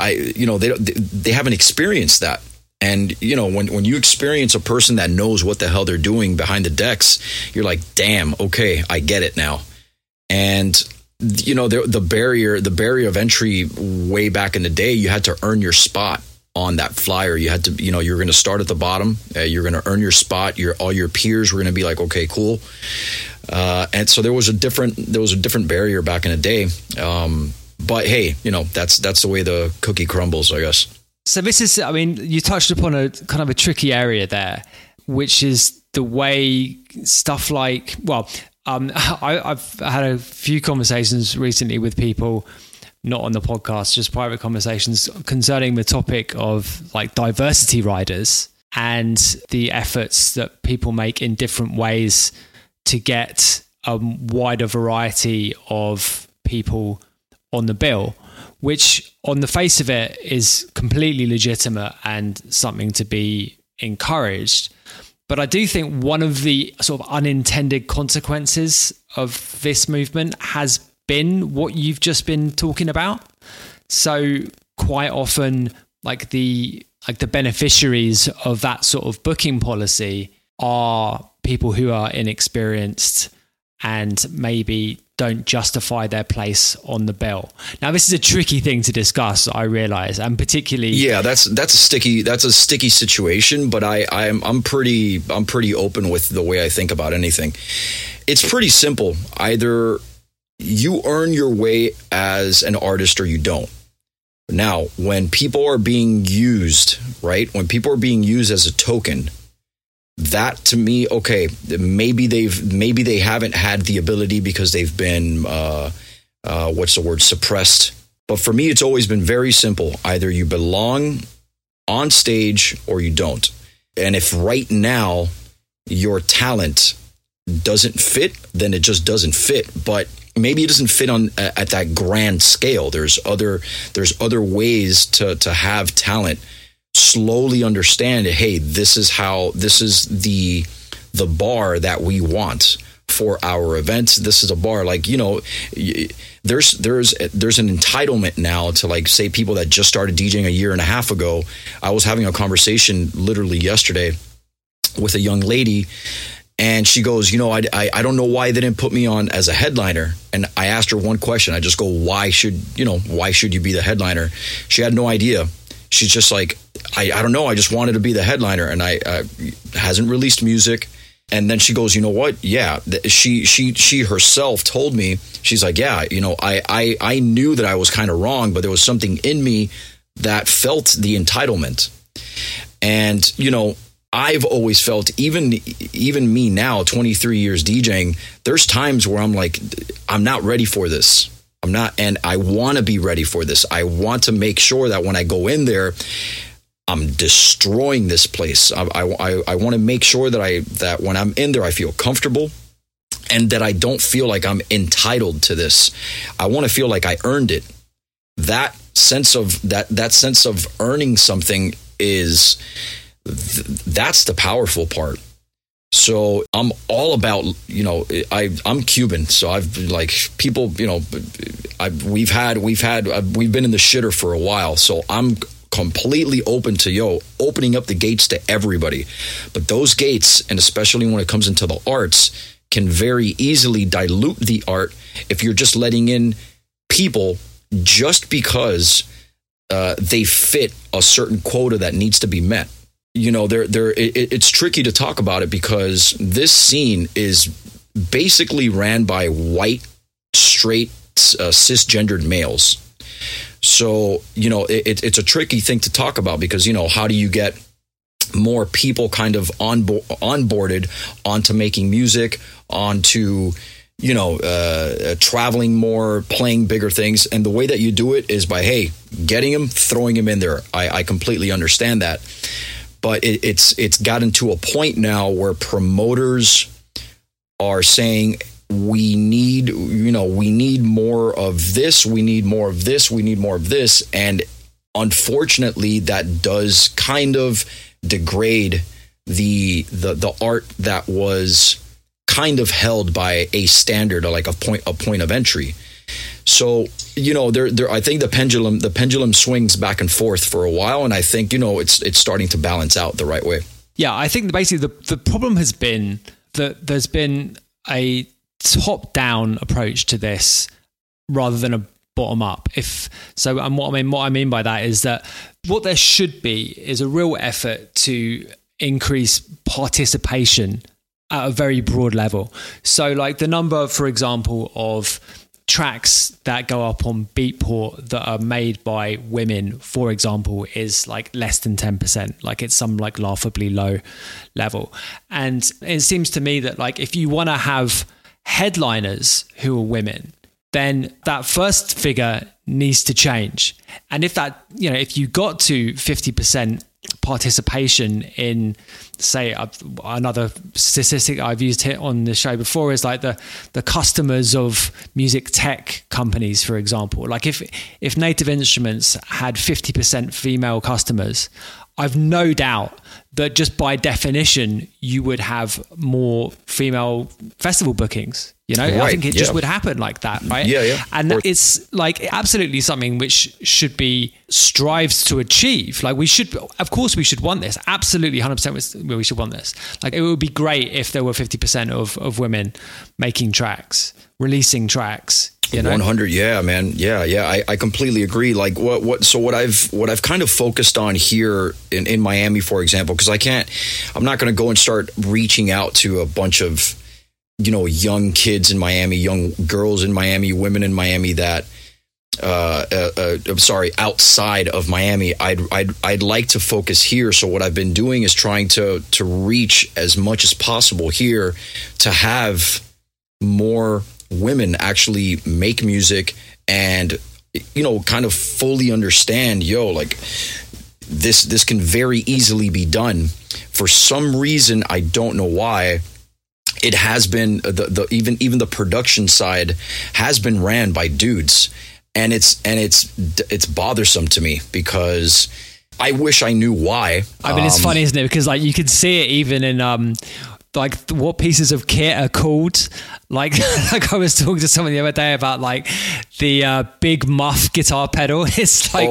they haven't experienced that. And, when you experience a person that knows what the hell they're doing behind the decks, you're like, damn, okay, I get it now. And, the barrier of entry way back in the day, you had to earn your spot on that flyer. You had to, you're going to start at the bottom. You're going to earn your spot. All your peers were going to be like, okay, cool. And so there was a different barrier back in the day. But hey, that's the way the cookie crumbles, I guess. So this is, I mean, you touched upon a kind of a tricky area there, which is the way stuff like, I've had a few conversations recently with people, not on the podcast, just private conversations concerning the topic of like diversity riders. and the efforts that people make in different ways to get a wider variety of people on the bill, which on the face of it is completely legitimate and something to be encouraged. But I do think one of the sort of unintended consequences of this movement has been what you've just been talking about. So quite often, like the beneficiaries of that sort of booking policy are people who are inexperienced and maybe don't justify their place on the bill. Now, this is a tricky thing to discuss, I realize, and particularly, that's a sticky situation. But I'm pretty open with the way I think about anything. It's pretty simple. Either you earn your way as an artist or you don't. Now, when people are being used, right? When people are being used as a token, that to me, okay, maybe they haven't had the ability because they've been suppressed. But for me, it's always been very simple. Either you belong on stage or you don't. And if right now your talent doesn't fit, then it just doesn't fit. But maybe it doesn't fit on at that grand scale. There's other ways to have talent. Slowly understand, hey, this is the bar that we want for our events. This is a bar, like, you know, there's an entitlement now to, like, say, people that just started DJing a year and a half ago. I was having a conversation literally yesterday with a young lady, and she goes, you know, I don't know why they didn't put me on as a headliner. And I asked her one question. I just go, why should you be the headliner? She had no idea. She's just like, I don't know. I just wanted to be the headliner, and I hasn't released music. And then she goes, you know what? Yeah, she herself told me, she's like, yeah, you know, I knew that I was kind of wrong, but there was something in me that felt the entitlement. And, you know, I've always felt, even me now, 23 years DJing, there's times where I'm like, I'm not ready for this. I'm not, and I want to be ready for this. I want to make sure that when I go in there, I'm destroying this place. I want to make sure that when I'm in there, I feel comfortable and that I don't feel like I'm entitled to this. I want to feel like I earned it. That sense of earning something that's the powerful part. So I'm all about, you know, I'm Cuban, so I've, like, people, you know, we've been in the shitter for a while, so I'm completely open to opening up the gates to everybody. But those gates, and especially when it comes into the arts, can very easily dilute the art if you're just letting in people just because they fit a certain quota that needs to be met. You know, it's tricky to talk about it because this scene is basically ran by white, straight, cisgendered males. So, you know, it's a tricky thing to talk about because, you know, how do you get more people kind of onboarded onto making music, onto, you know, traveling more, playing bigger things. And the way that you do it is by, hey, getting them, throwing them in there. I completely understand that. But it's gotten to a point now where promoters are saying, we need more of this, we need more of this, we need more of this. And unfortunately, that does kind of degrade the art that was kind of held by a standard, or like a point of entry. So, you know, I think the pendulum swings back and forth for a while, and I think, you know, it's starting to balance out the right way. Yeah, I think basically the problem has been that there's been a top-down approach to this rather than a bottom-up. And what I mean by that is that what there should be is a real effort to increase participation at a very broad level. So, like, the number, for example, of tracks that go up on Beatport that are made by women, for example, is like less than 10%. Like, it's some like laughably low level. And it seems to me that, like, if you want to have headliners who are women, then that first figure needs to change. And if you got to 50% participation in, say, another statistic I've used here on the show before is like the customers of music tech companies, for example. Like if Native Instruments had 50% female customers, I've no doubt that just by definition, you would have more female festival bookings. You know, right, I think it just would happen like that, right? Yeah. And it's like absolutely something which should be strived to achieve. Like we should, of course, we should want this. Absolutely, 100% we should want this. Like it would be great if there were 50% of women making tracks, releasing tracks. You know? 100, yeah, man, yeah. I completely agree. Like what I've kind of focused on here in Miami, for example, because I'm not going to go and start reaching out to a bunch of, you know, young kids in Miami, young girls in Miami, women in Miami that, outside of Miami. I'd like to focus here. So what I've been doing is trying to reach as much as possible here to have more women actually make music and, you know, kind of fully understand, like this can very easily be done. For some reason, I don't know why, it has been even the production side has been ran by dudes, and it's bothersome to me because I wish I knew why. I mean, it's funny, isn't it? Because like you can see it even in like what pieces of kit are called. Like I was talking to someone the other day about like the big muff guitar pedal. It's like,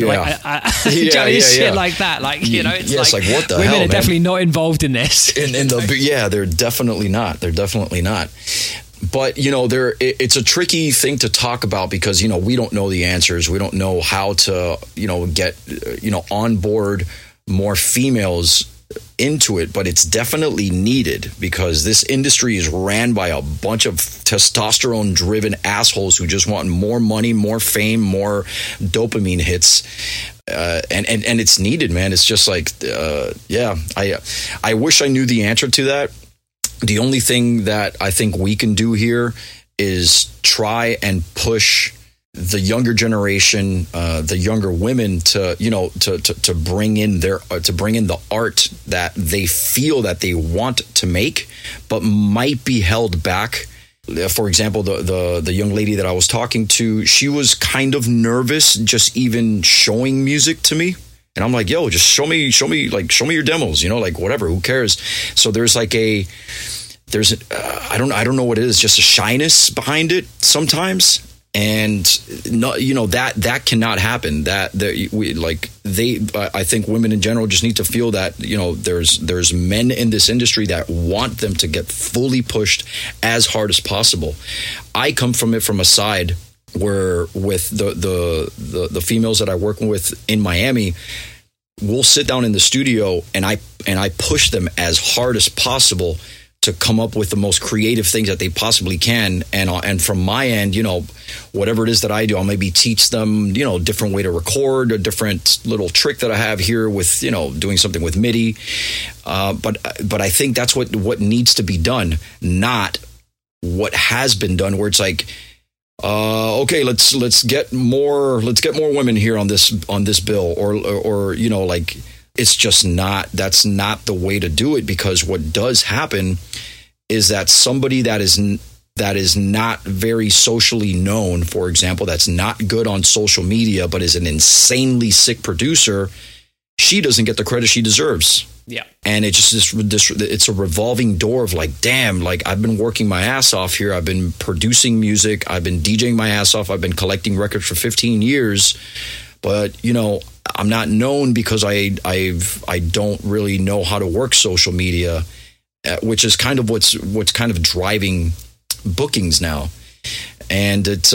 shit like that. Like, you know, it's like what the women hell, are definitely not involved in this. They're definitely not. They're definitely not. But, you know, it's a tricky thing to talk about because, you know, we don't know the answers. We don't know how to, you know, get, you know, on board more females into it, but it's definitely needed because this industry is ran by a bunch of testosterone driven assholes who just want more money, more fame, more dopamine hits. And it's needed, man. It's just like, I wish I knew the answer to that. The only thing that I think we can do here is try and push the younger generation, the younger women to bring in the art that they feel that they want to make, but might be held back. For example, the young lady that I was talking to, she was kind of nervous just even showing music to me. And I'm like, yo, just show me your demos, you know, like whatever, who cares? So there's like I don't know what it is, just a shyness behind it sometimes. And no, you know, that cannot happen. I think women in general just need to feel that, you know, there's men in this industry that want them to get fully pushed as hard as possible. I come from a side where with the females that I work with in Miami, we'll sit down in the studio and I push them as hard as possible to come up with the most creative things that they possibly can. And from my end, you know, whatever it is that I do, I'll maybe teach them, you know, a different way to record, a different little trick that I have here with, you know, doing something with MIDI. But I think that's what needs to be done, not what has been done, where it's like, okay, let's get more women here on this bill, or you know, like, it's just that's not the way to do it, because what does happen is that somebody that is not very socially known, for example, that's not good on social media, but is an insanely sick producer, she doesn't get the credit she deserves. Yeah. And it's just it's a revolving door of like, damn, like I've been working my ass off here. I've been producing music. I've been DJing my ass off. I've been collecting records for 15 years. But, you know, I'm not known because I don't really know how to work social media, which is kind of what's kind of driving bookings now. And it's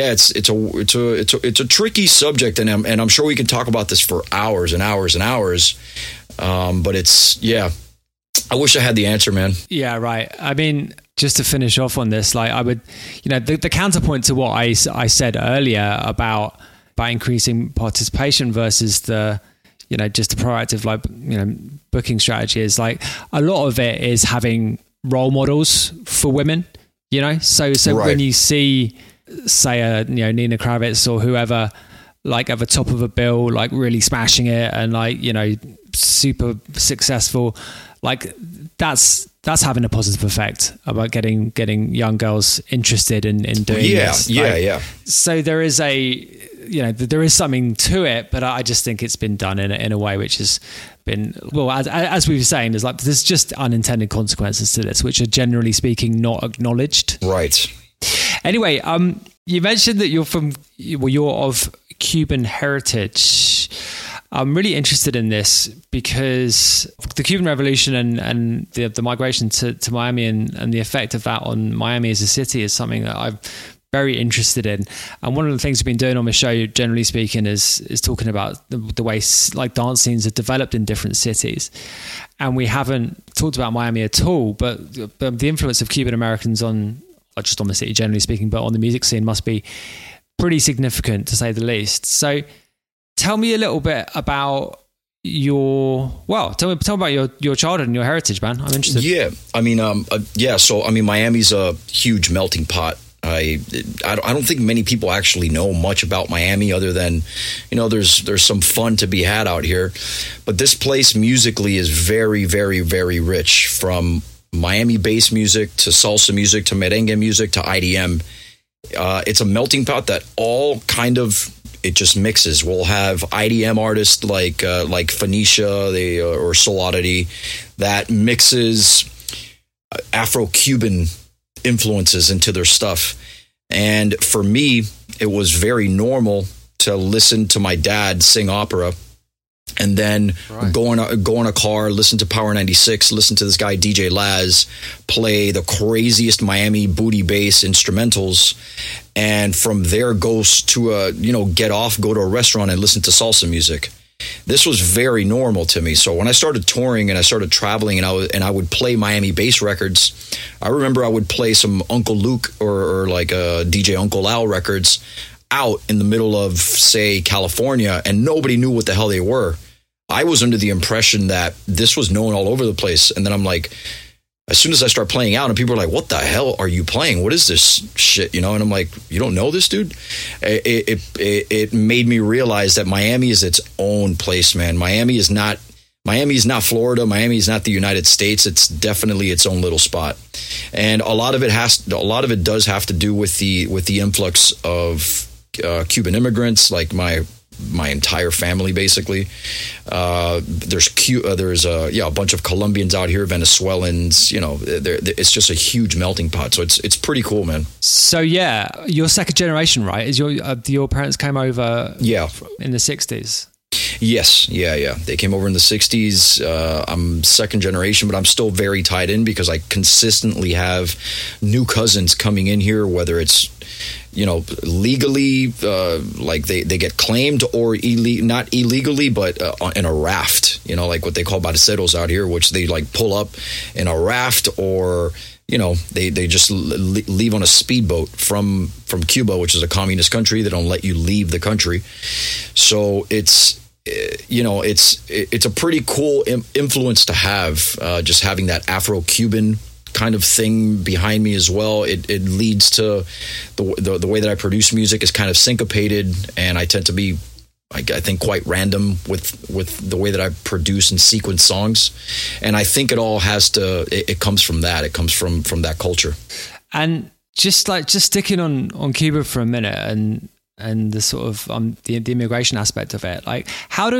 a tricky subject, and I'm sure we can talk about this for hours and hours and hours. But I wish I had the answer, man. Yeah, right. I mean, just to finish off on this, like I would, you know, the counterpoint to what I said earlier about increasing participation versus the, you know, just the proactive, like, you know, booking strategy is like a lot of it is having role models for women, you know? So right. When you see, say, you know, Nina Kravitz or whoever like at the top of a bill, like really smashing it and like, you know, super successful, like that's having a positive effect about getting young girls interested in doing this. Yeah. So there is there is something to it, but I just think it's been done in a way which has been, well, as we were saying, there's just unintended consequences to this, which are generally speaking not acknowledged. Right. Anyway, you mentioned that you're of Cuban heritage. I'm really interested in this because the Cuban Revolution and the migration to Miami and the effect of that on Miami as a city is something that I'm very interested in. And one of the things we've been doing on the show, generally speaking, is talking about the way like dance scenes have developed in different cities. And we haven't talked about Miami at all, but the influence of Cuban Americans on, not just on the city generally speaking, but on the music scene must be pretty significant, to say the least. So tell me a little bit about tell me about your childhood and your heritage, man. I'm interested. Yeah. I mean, So, Miami's a huge melting pot. I don't think many people actually know much about Miami other than, you know, there's some fun to be had out here. But this place musically is very, very, very rich, from Miami bass music to salsa music to merengue music to IDM. It's a melting pot that all kind of, it just mixes. We'll have IDM artists like Phoenicia or Soul Oddity that mixes Afro-Cuban influences into their stuff. And for me, it was very normal to listen to my dad sing opera and then go in a car, listen to Power 96, listen to this guy DJ Laz play the craziest Miami booty bass instrumentals, and from there go to a restaurant and listen to salsa music. This was very normal to me. So when I started touring and I started traveling and I would play Miami bass records, I remember I would play some Uncle Luke or like DJ Uncle Al records out in the middle of, say, California, and nobody knew what the hell they were. I was under the impression that this was known all over the place. And then I'm like, as soon as I start playing out and people are like, what the hell are you playing? What is this shit? You know? And I'm like, you don't know this, dude? It made me realize that Miami is its own place, man. Miami is not Florida. Miami is not the United States. It's definitely its own little spot. And a lot of it does have to do with the influx of Cuban immigrants, like my entire family, basically. There's a bunch of Colombians out here, Venezuelans. You know, it's just a huge melting pot. So it's pretty cool, man. So yeah, you're second generation, right? Is your parents came over? Yeah, in the 60s. Yes, yeah. They came over in the 60s. I'm second generation, but I'm still very tied in because I consistently have new cousins coming in here, whether it's, you know, legally, like they get claimed, or not illegally, but in a raft, you know, like what they call bariceros out here, which they like pull up in a raft, or, you know, they just leave on a speedboat from Cuba, which is a communist country. They don't let you leave the country. So it's a pretty cool influence to have, just having that Afro-Cuban kind of thing behind me as well. It leads to the way that I produce music is kind of syncopated, and I tend to be, I think, quite random with the way that I produce and sequence songs. And I think it comes from that. It comes from that culture. And just sticking on Cuba for a minute and the sort of the immigration aspect of it, like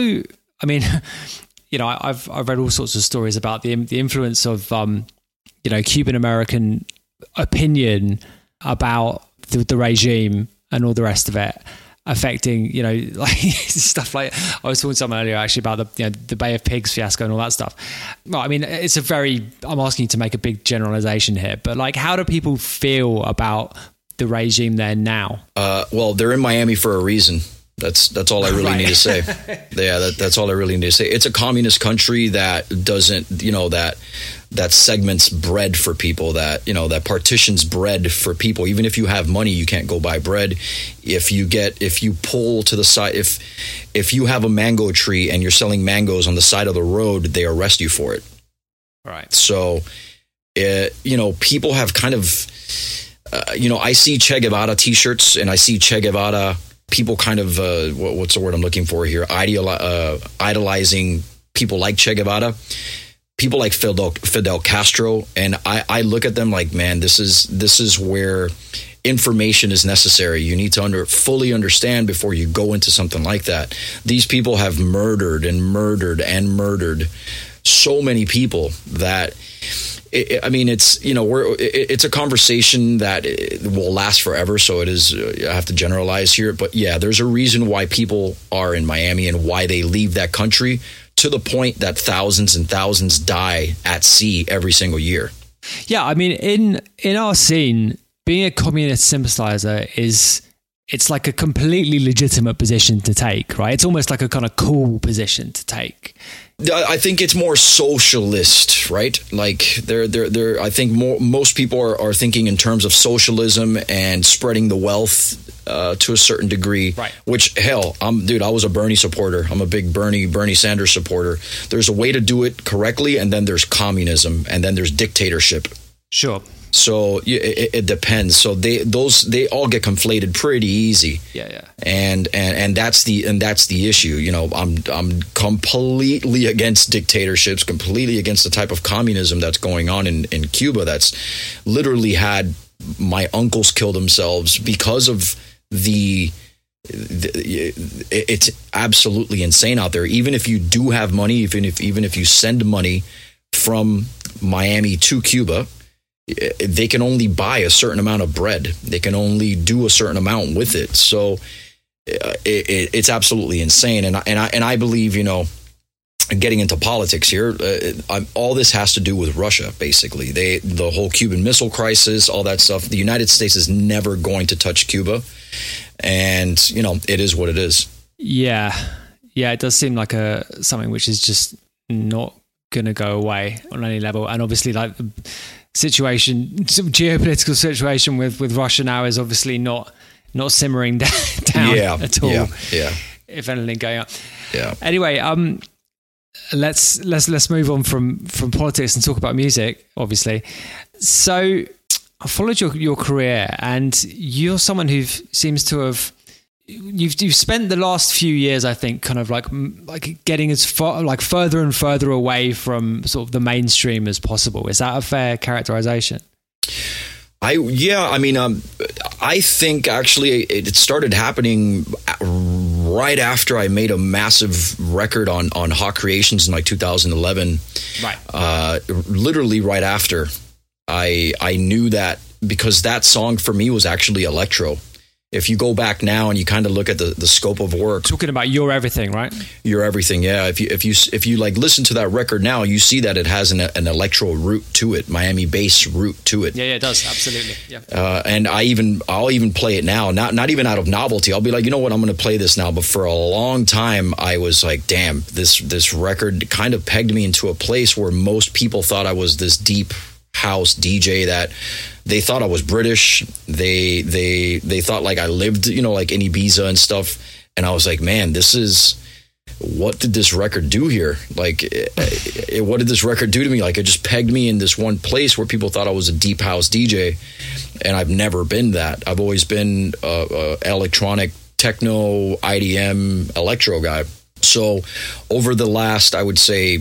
you know, I've read all sorts of stories about the influence of you know, Cuban American opinion about the regime and all the rest of it affecting, you know, like stuff like, I was talking to someone earlier actually about the Bay of Pigs fiasco and all that stuff. Well, I mean, I'm asking you to make a big generalization here, but like, how do people feel about the regime there now? Well, they're in Miami for a reason. That's all I really need to say. Yeah, that's all I really need to say. It's a communist country that doesn't, you know, that segments bread for people, that, you know, that partitions bread for people. Even if you have money, you can't go buy bread. If you pull to the side, if you have a mango tree and you're selling mangoes on the side of the road, they arrest you for it. Right. So, you know, people have kind of, you know, I see Che Guevara t-shirts and I see Che Guevara people kind of what's the word I'm looking for here? Idolizing people like Che Guevara, people like Fidel Castro, and I look at them like, man, this is where information is necessary. You need to fully understand before you go into something like that. These people have murdered and murdered and murdered so many people that it's a conversation that will last forever. So it is. I have to generalize here, but yeah, there's a reason why people are in Miami and why they leave that country, to the point that thousands and thousands die at sea every single year. Yeah, I mean, in our scene, being a communist sympathizer it's like a completely legitimate position to take, right? It's almost like a kind of cool position to take. I think it's more socialist, right? Like they're I think most people are thinking in terms of socialism and spreading the wealth to a certain degree. Right. Which, hell, I was a Bernie supporter. I'm a big Bernie Sanders supporter. There's a way to do it correctly, and then there's communism, and then there's dictatorship. Sure. So it depends. So they all get conflated pretty easy. Yeah. And that's the issue. You know, I'm completely against dictatorships, completely against the type of communism that's going on in Cuba. That's literally had my uncles kill themselves because of it's absolutely insane out there. Even if you do have money, even if you send money from Miami to Cuba, they can only buy a certain amount of bread. They can only do a certain amount with it. So it's absolutely insane. And I believe, you know, getting into politics here, all this has to do with Russia. Basically, the whole Cuban Missile Crisis, all that stuff. The United States is never going to touch Cuba, and you know, it is what it is. Yeah. It does seem like something which is just not going to go away on any level. And obviously, like the geopolitical situation with Russia now is obviously not simmering down at all. Yeah. If anything going up. Yeah. Anyway, let's move on from politics and talk about music, obviously. So I followed your career, and you're someone who seems to have you've spent the last few years, I think, kind of like getting as far, like further and further away from sort of the mainstream as possible. Is that a fair characterization? I think actually it started happening right after I made a massive record on Hawk Creations in like 2011. Right. Literally right after I knew that, because that song for me was actually electro. If you go back now and you kind of look at the scope of work, talking about You're Everything, right? You're Everything, yeah. If you like listen to that record now, you see that it has an electro root to it, Miami bass root to it. Yeah, it does, absolutely. Yeah. And I'll even play it now, not even out of novelty. I'll be like, you know what, I'm going to play this now. But for a long time, I was like, damn, this record kind of pegged me into a place where most people thought I was this deep house DJ, that they thought I was British. They thought like I lived, you know, like in Ibiza and stuff. And I was like, man, what did this record do here? Like, what did this record do to me? Like, it just pegged me in this one place where people thought I was a deep house DJ. And I've never been that. I've always been electronic, techno, IDM, electro guy. So over the last, I would say,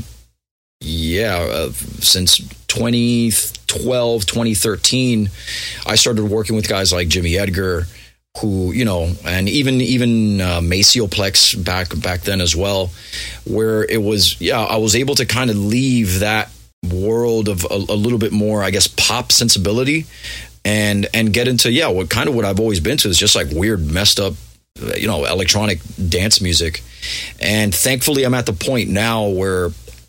since 2012, 2013, I started working with guys like Jimmy Edgar, who, you know, and even Maceo Plex back then as well, where it was, I was able to kind of leave that world of a little bit more, I guess, pop sensibility and get into, what I've always been to is just like weird, messed up, you know, electronic dance music. And thankfully I'm at the point now where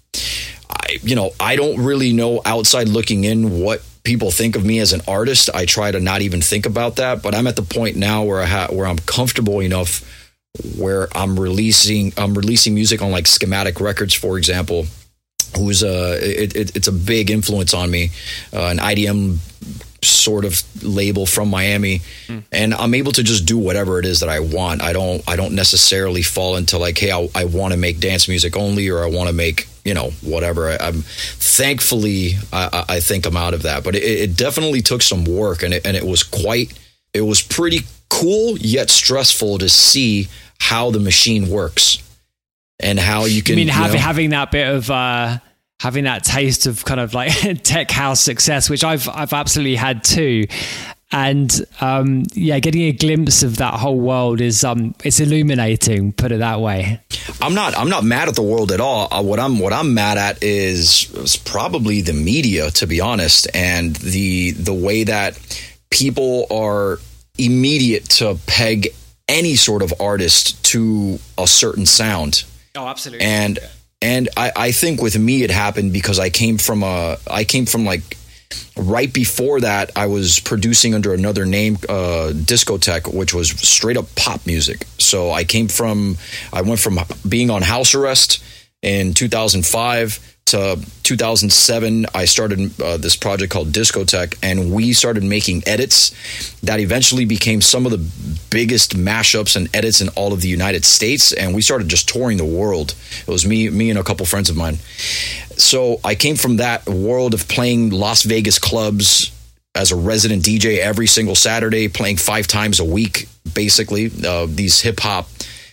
I don't really know outside looking in what people think of me as an artist. I try to not even think about that, but I'm at the point now where I'm comfortable enough where I'm releasing music on like Schematic Records, for example, who's it's a big influence on me, an IDM sort of label from Miami, and I'm able to just do whatever it is that I want. I don't necessarily fall into like, hey, I want to make dance music only, or I want to make, you know, whatever. I'm thankfully I think I'm out of that, but it definitely took some work, and it was quite it was pretty cool yet stressful to see how the machine works and how you can. I mean, having that bit of having that taste of kind of like tech house success, which I've absolutely had too. And getting a glimpse of that whole world is it's illuminating, put it that way. I'm not mad at the world at all. What I'm mad at is probably the media, to be honest, and the way that people are immediate to peg any sort of artist to a certain sound. Oh, absolutely. And I think with me it happened because I came from like right before that, I was producing under another name, Discotech, which was straight up pop music. So I went from being on house arrest in 2005 to 2007. I started this project called Discotech, and we started making edits that eventually became some of the biggest mashups and edits in all of the United States. And we started just touring the world. It was me and a couple friends of mine. So I came from that world of playing Las Vegas clubs as a resident DJ every single Saturday, playing 5 times a week, basically. These hip hop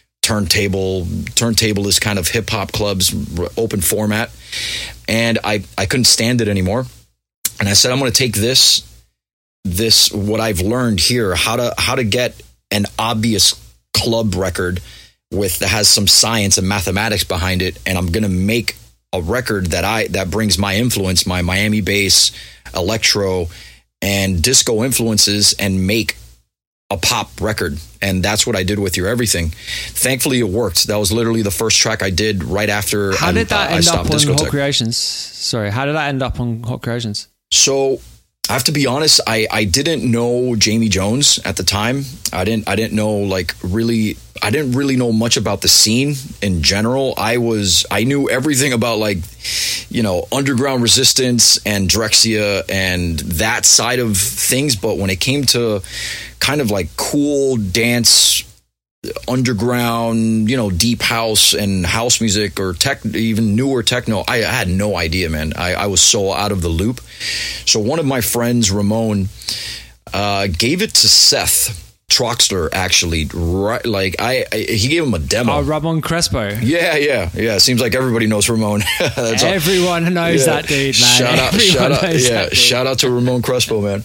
turntablist kind of hip hop clubs, open format. And I couldn't stand it anymore. And I said, I'm going to take this what I've learned here, how to get an obvious club record that has some science and mathematics behind it, and I'm going to make a record that brings my influence, my Miami bass, electro, and disco influences, and make a pop record. And that's what I did with Your Everything. Thankfully, it worked. That was literally the first track I did right after How did that end up on Discotech. Hot Creations? Sorry, how did that end up on Hot Creations? So I have to be honest, I didn't know Jamie Jones at the time. I didn't know I didn't really know much about the scene in general. I knew everything about Underground Resistance and Drexciya and that side of things, but when it came to kind of like cool dance, underground, deep house and house music or tech, even newer techno, I had no idea, man. I was so out of the loop. So one of my friends, Ramon, gave it to Seth Troxler, actually, right? He gave him a demo. Oh, Ramon Crespo. Yeah. Seems like everybody knows Ramon. Everyone knows that dude, man. Shout out to Ramon Crespo, man.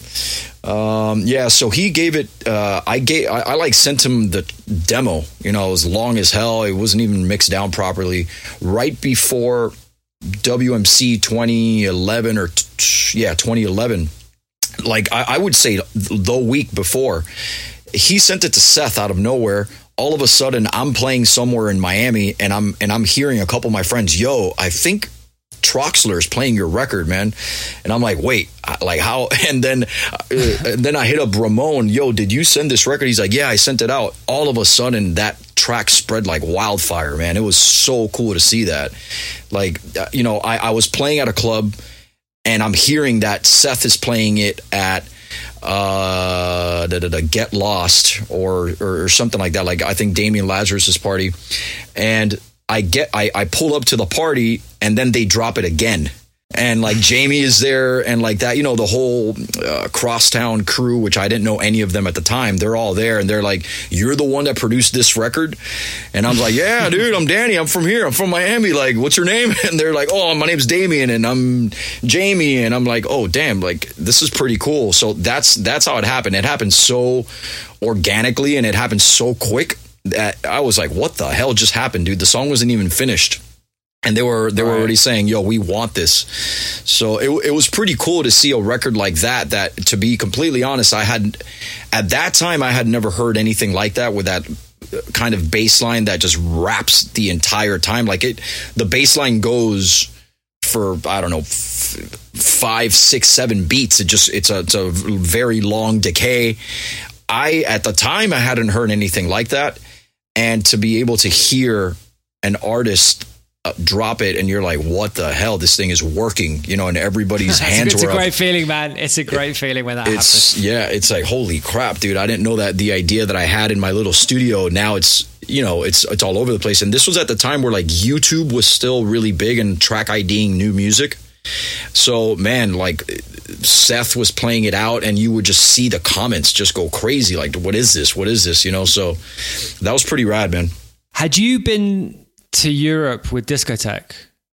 So he gave it. I sent him the demo. It was long as hell. It wasn't even mixed down properly. Right before WMC 2011 or 2011, I would say the week before. He sent it to Seth out of nowhere. All of a sudden, I'm playing somewhere in Miami, and I'm hearing a couple of my friends, "Yo, I think Troxler is playing your record, man." And I'm like, "Wait, how?" And then I hit up Ramon. "Yo, did you send this record?" He's like, "Yeah, I sent it out." All of a sudden, that track spread like wildfire, man. It was so cool to see that. I was playing at a club, and I'm hearing that Seth is playing it at Get Lost or something like that. I think Damian Lazarus's party, and I pull up to the party, and then they drop it again. And Jamie is there, and that, the whole Crosstown crew, which I didn't know any of them at the time. They're all there, and they're like, "You're the one that produced this record?" And I'm like, "Yeah, dude, I'm Danny. I'm from here. I'm from Miami. What's your name?" And they're like, "Oh, my name's Damien, and I'm Jamie." And I'm like, "Oh, damn, this is pretty cool." So that's how it happened. It happened so organically, and it happened so quick that I was like, "What the hell just happened, dude?" The song wasn't even finished. And they were already saying, "Yo, we want this." So it was pretty cool to see a record like that. That, to be completely honest, at that time I had never heard anything like that, with that kind of bass line that just raps the entire time. The bass line goes for, I don't know, 5, 6, 7 beats. It's a very long decay. At the time I hadn't heard anything like that, and to be able to hear an artist drop it, and you're like, "What the hell? This thing is working," and everybody's hands were up. It's a great feeling, man. It's a great feeling when that happens. Yeah, it's like, holy crap, dude. I didn't know that the idea that I had in my little studio, now it's it's all over the place. And this was at the time where YouTube was still really big and track IDing new music. So, man, like Seth was playing it out and you would just see the comments just go crazy. Like, what is this? What is this? You know, so that was pretty rad, man. Had you been to Europe with Discotheque?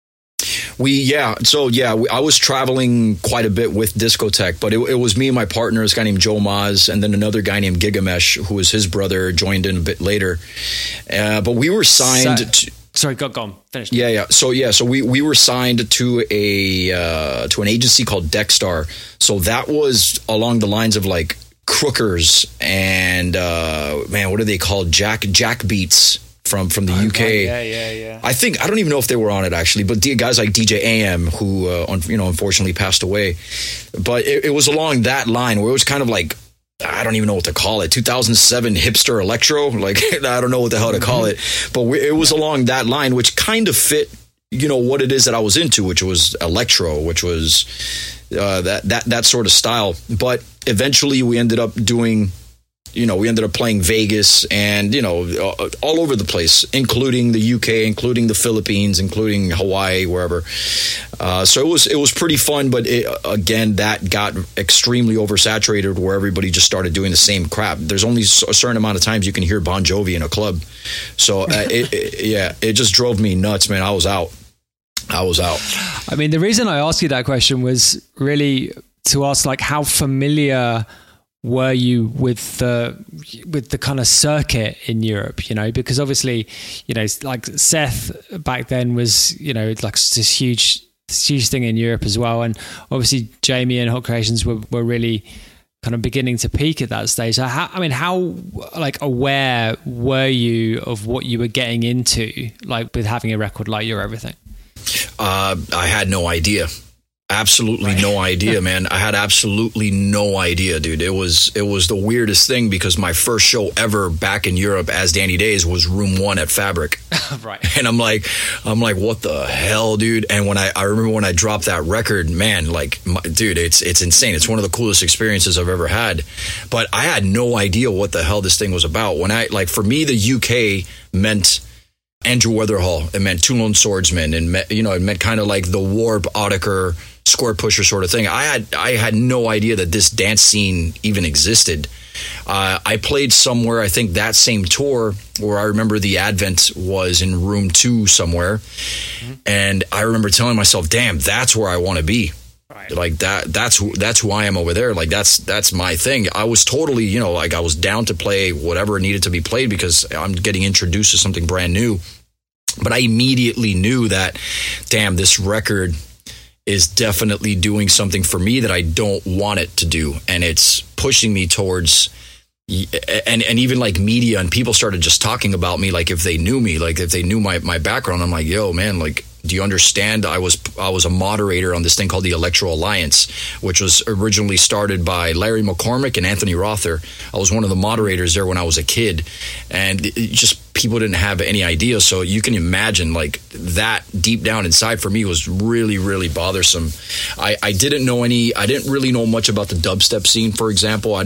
I was traveling quite a bit with Discotheque, but it was me and my partner, this guy named Joe Maz, and then another guy named Gigamesh, who was his brother, joined in a bit later. But we were signed. Sorry, go on. Finish. Yeah. So we were signed to an agency called Deckstar. So that was along the lines of like Crookers and man, what are they called? Jack Beats. From the UK. Yeah. I don't even know if they were on it actually, but guys like DJ AM who unfortunately passed away. But it was along that line where it was kind of like, I don't even know what to call it, 2007 hipster electro, like I don't know what the hell to call it, but it was along that line, which kind of fit what it is that I was into, which was electro, which was that sort of style. But eventually we ended up playing Vegas and, all over the place, including the UK, including the Philippines, including Hawaii, wherever. So it was pretty fun. But again, that got extremely oversaturated where everybody just started doing the same crap. There's only a certain amount of times you can hear Bon Jovi in a club. So it just drove me nuts, man. I was out. I mean, the reason I asked you that question was really to ask, like, how familiar were you with the kind of circuit in Europe, because obviously, like Seth back then was, like this huge thing in Europe as well. And obviously Jamie and Hot Creations were really kind of beginning to peak at that stage. So how like aware were you of what you were getting into, like with having a record like You're Everything? I had no idea. Absolutely no idea, man. I had absolutely no idea, dude. It was the weirdest thing because my first show ever back in Europe as Danny Days was Room 1 at Fabric. Right. And I'm like, what the hell, dude? And when I remember when I dropped that record, man, dude, it's insane. It's one of the coolest experiences I've ever had. But I had no idea what the hell this thing was about. For me, the UK meant Andrew Weatherall. It meant Two Lone Swordsmen, and it meant kind of like the Warp, Autechre, Square Pusher sort of thing. I had no idea that this dance scene even existed. I played somewhere, I think that same tour, where I remember the Advent was in Room 2 somewhere, and I remember telling myself, "Damn, that's where I want to be." Right. Like that's who I am over there. Like that's my thing. I was totally, I was down to play whatever needed to be played because I'm getting introduced to something brand new. But I immediately knew that, damn, this record is definitely doing something for me that I don't want it to do. And it's pushing me towards, and even like media, and people started just talking about me, like if they knew me, like if they knew my background. I'm like, yo, man, like, do you understand? I was a moderator on this thing called the Electro Alliance, which was originally started by Larry McCormick and Anthony Rother. I was one of the moderators there when I was a kid, and people didn't have any idea. So you can imagine, like, that deep down inside for me was really, really bothersome. I didn't really know much about the dubstep scene, for example.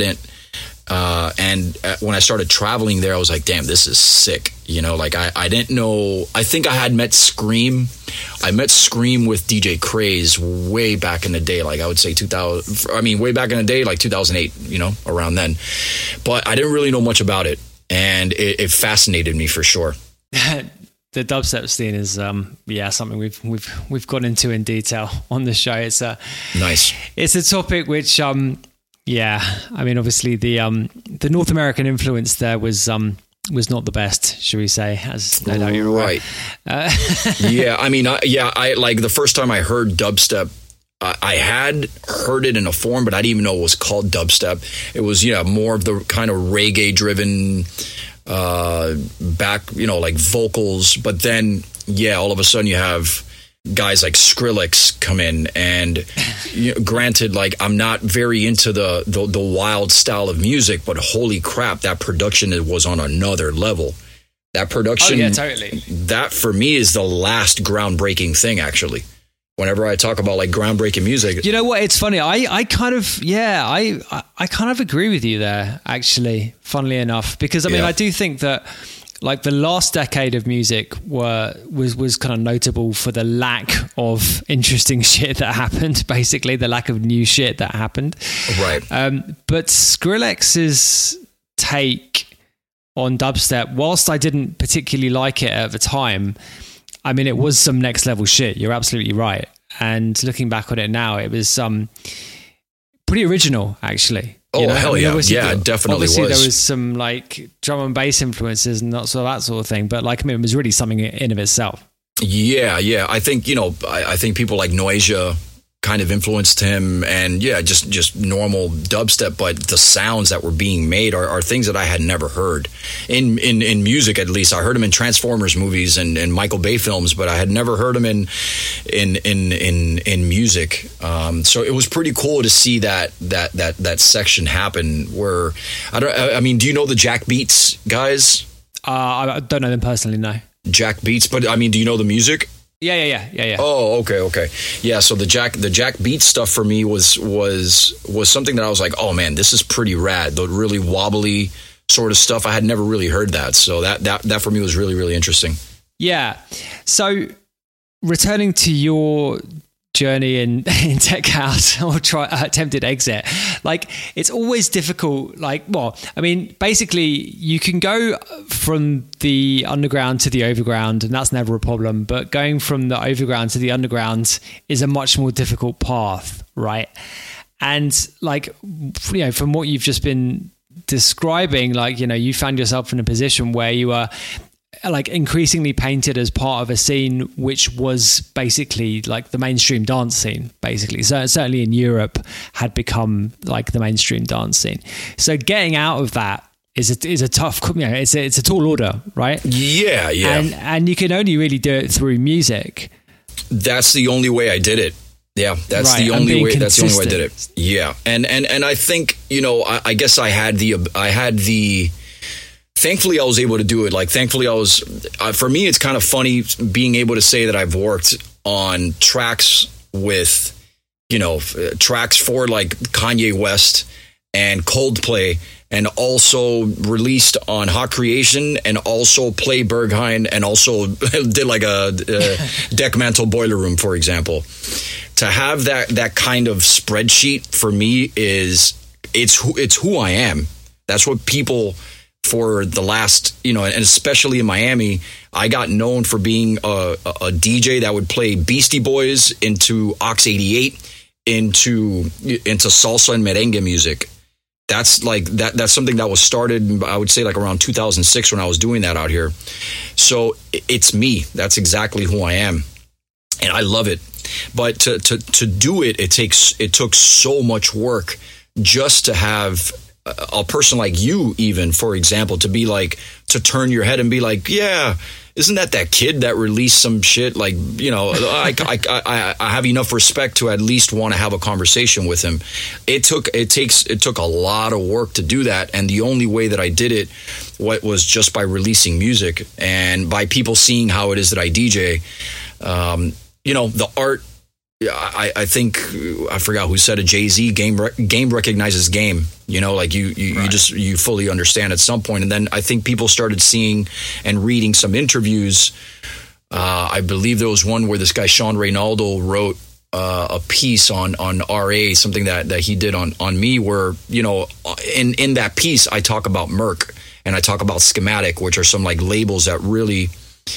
And when I started traveling there, I was like, damn, this is sick. I didn't know. I think I had met Scream. I met Scream with DJ Craze way back in the day. Like I would say way back in the day, like 2008, around then. But I didn't really know much about it. And it fascinated me for sure. The dubstep scene is, something we've gone into in detail on the show. It's nice. It's a topic which, obviously the North American influence there was not the best, should we say? As no doubt you're aware. Right. I like the first time I heard dubstep. I had heard it in a form, but I didn't even know it was called dubstep. It was, more of the kind of reggae driven, like vocals. But then, all of a sudden you have guys like Skrillex come in, and granted, like I'm not very into the wild style of music, but holy crap, that production was on another level. That production, totally. That for me is the last groundbreaking thing, actually. Whenever I talk about like groundbreaking music, you know what? It's funny. I kind of agree with you there. Actually, funnily enough, because I do think that like the last decade of music was kind of notable for the lack of interesting shit that happened, basically the lack of new shit that happened. Right. But Skrillex's take on dubstep, whilst I didn't particularly like it at the time, I mean, it was some next level shit. You're absolutely right. And looking back on it now, it was pretty original, actually. Oh, hell yeah. Yeah, it definitely obviously was. There was some like drum and bass influences and that sort of thing. But like, I mean, it was really something in of itself. Yeah. I think, I think people like Noisia kind of influenced him, and just normal dubstep, but the sounds that were being made are things that I had never heard in music. At least I heard them in Transformers movies and Michael Bay films, but I had never heard them in music. So it was pretty cool to see that section happen. Where I mean, do you know the Jack Beats guys? I don't know them personally, no. Jack Beats, but I mean, do you know the music? Yeah. Oh, okay. Yeah, so the Jack Beats stuff for me was something that I was like, oh man, this is pretty rad. The really wobbly sort of stuff. I had never really heard that. So that for me was really, really interesting. Yeah. So returning to your journey in tech house or attempted exit, like it's always difficult. Like, well, I mean, basically you can go from the underground to the overground and that's never a problem, but going from the overground to the underground is a much more difficult path, right? And like, from what you've just been describing, like, you found yourself in a position where you are like increasingly painted as part of a scene which was basically like the mainstream dance scene, basically. So certainly in Europe had become like the mainstream dance scene. So getting out of that is a tough, it's a tall order, right? Yeah. And you can only really do it through music. That's the only way I did it. Yeah, that's the only way. That's the only way I did it. Yeah, and I think I guess I had the. Thankfully, I was able to do it. Like, thankfully, I was. For me, it's kind of funny being able to say that I've worked on tracks with, tracks for like Kanye West and Coldplay, and also released on Hot Creation, and also Play Berghain, and also did like a Deck Mantle Boiler Room, for example. To have that kind of spreadsheet for me it's who I am. That's what people. For the last, and especially in Miami, I got known for being a DJ that would play Beastie Boys into Ox 88, into salsa and merengue music. That's like that's something that was started, I would say, like around 2006 when I was doing that out here. So it's me. That's exactly who I am, and I love it. But to do it, it took so much work just to have a person like you, even, for example, to turn your head and be like, yeah, isn't that kid that released some shit? Like, I have enough respect to at least want to have a conversation with him. It took a lot of work to do that. And the only way that I did it was just by releasing music and by people seeing how it is that I DJ. The art, I think I forgot who said it. Jay-Z, game recognizes game. Like you fully understand at some point. And then I think people started seeing and reading some interviews. I believe there was one where this guy Sean Reynaldo wrote a piece on RA, something that he did on me, where in that piece I talk about Merc and I talk about Schematic, which are some like labels that really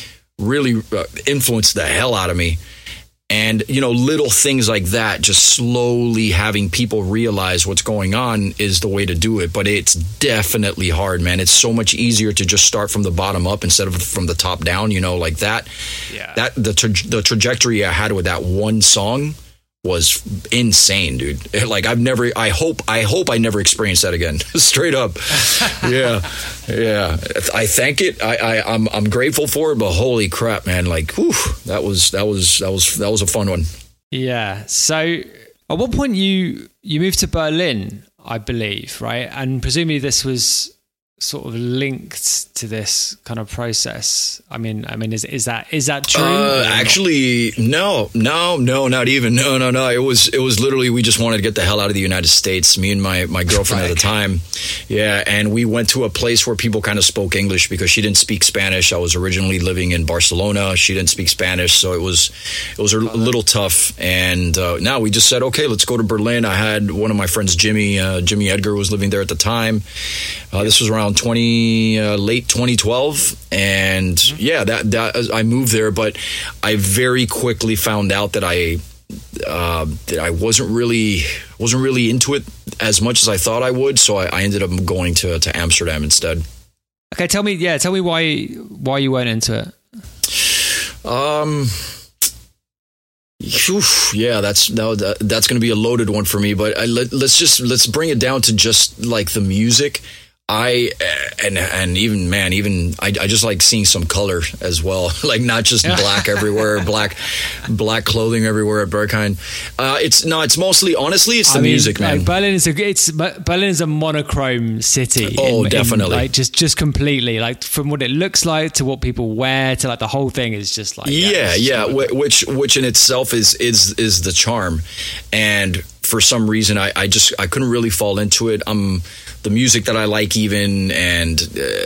influenced the hell out of me. And, little things like that, just slowly having people realize what's going on is the way to do it. But it's definitely hard, man. It's so much easier to just start from the bottom up instead of from the top down, like that. Yeah. The trajectory I had with that one song was insane, dude. Like I hope I never experience that again. Straight up. Yeah. I thank it. I'm grateful for it, but holy crap, man. Like, whew, that was a fun one. Yeah. So at what point you moved to Berlin, I believe, right? And presumably this was sort of linked to this kind of process? I mean, is that true? Actually, no, not even. No. It was literally, we just wanted to get the hell out of the United States. Me and my girlfriend at the time. Yeah. And we went to a place where people kind of spoke English because she didn't speak Spanish. I was originally living in Barcelona. She didn't speak Spanish. So it was a little tough. And now we just said, okay, let's go to Berlin. I had one of my friends, Jimmy Edgar, was living there at the time. This was around late 2012, and yeah, that I moved there, but I very quickly found out that I wasn't really into it as much as I thought I would, so I ended up going to Amsterdam instead. Okay, tell me why you weren't into it. Yeah, that's going to be a loaded one for me, but let's bring it down to just like the music. I just like seeing some color as well, like not just black everywhere, black clothing everywhere at Berghain. It's mostly, honestly, it's the music, man. Like Berlin is a monochrome city. Oh, definitely. Like just completely, like from what it looks like to what people wear to like the whole thing is just like which in itself is the charm. And for some reason, I couldn't really fall into it. The music that I like even, and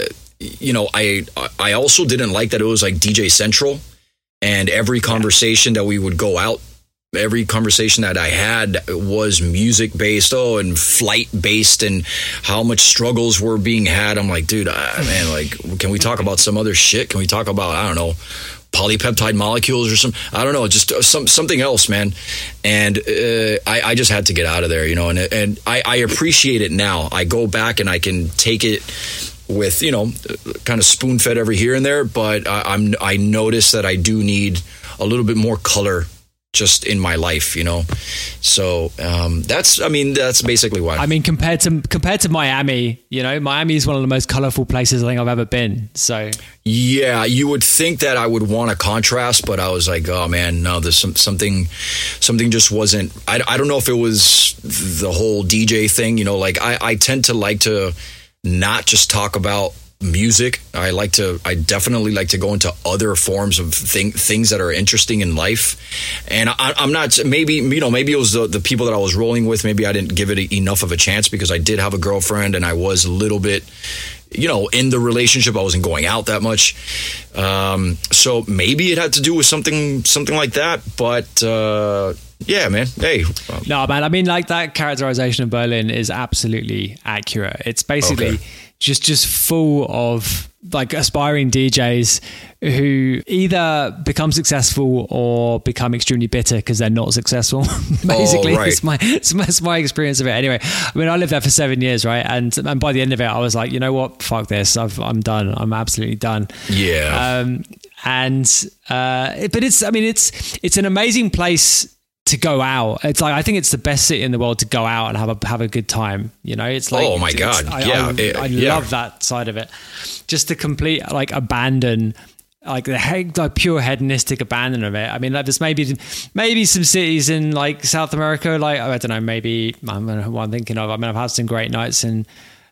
I also didn't like that it was like DJ Central, and every conversation that we would go out, every conversation that I had was music based, and flight based, and how much struggles were being had. I'm like, dude, man, like, can we talk about some other shit? Can we talk about, I don't know, polypeptide molecules or I don't know, just something else, man. And I just had to get out of there, and I appreciate it now. I go back and I can take it with, kind of spoon fed every here and there, but I notice that I do need a little bit more color just in my life, So that's basically why. I mean, compared to Miami, Miami is one of the most colorful places I think I've ever been. So yeah, you would think that I would want a contrast, but I was like, oh man, no, there's something just wasn't. I don't know if it was the whole DJ thing, like I tend to not just talk about music. I definitely like to go into other forms of things that are interesting in life. And I'm not, maybe it was the people that I was rolling with. Maybe I didn't give it enough of a chance because I did have a girlfriend and I was a little bit, in the relationship. I wasn't going out that much. So maybe it had to do with something like that. But, yeah, man. Hey. No, man. I mean, like that characterization of Berlin is absolutely accurate. It's basically just full of like aspiring DJs who either become successful or become extremely bitter because they're not successful. Basically, it's my experience of it. Anyway, I mean, I lived there for 7 years, right? And by the end of it, I was like, you know what? Fuck this. I'm done. I'm absolutely done. Yeah. But it's an amazing place to go out. It's like, I think it's the best city in the world to go out and have a good time. It's like, oh my God. I love that side of it. Just to complete, like, abandon, like the pure hedonistic abandon of it. I mean, like, there's maybe some cities in like South America, like, I don't know, maybe I don't know who I'm thinking of. I mean, I've had some great nights in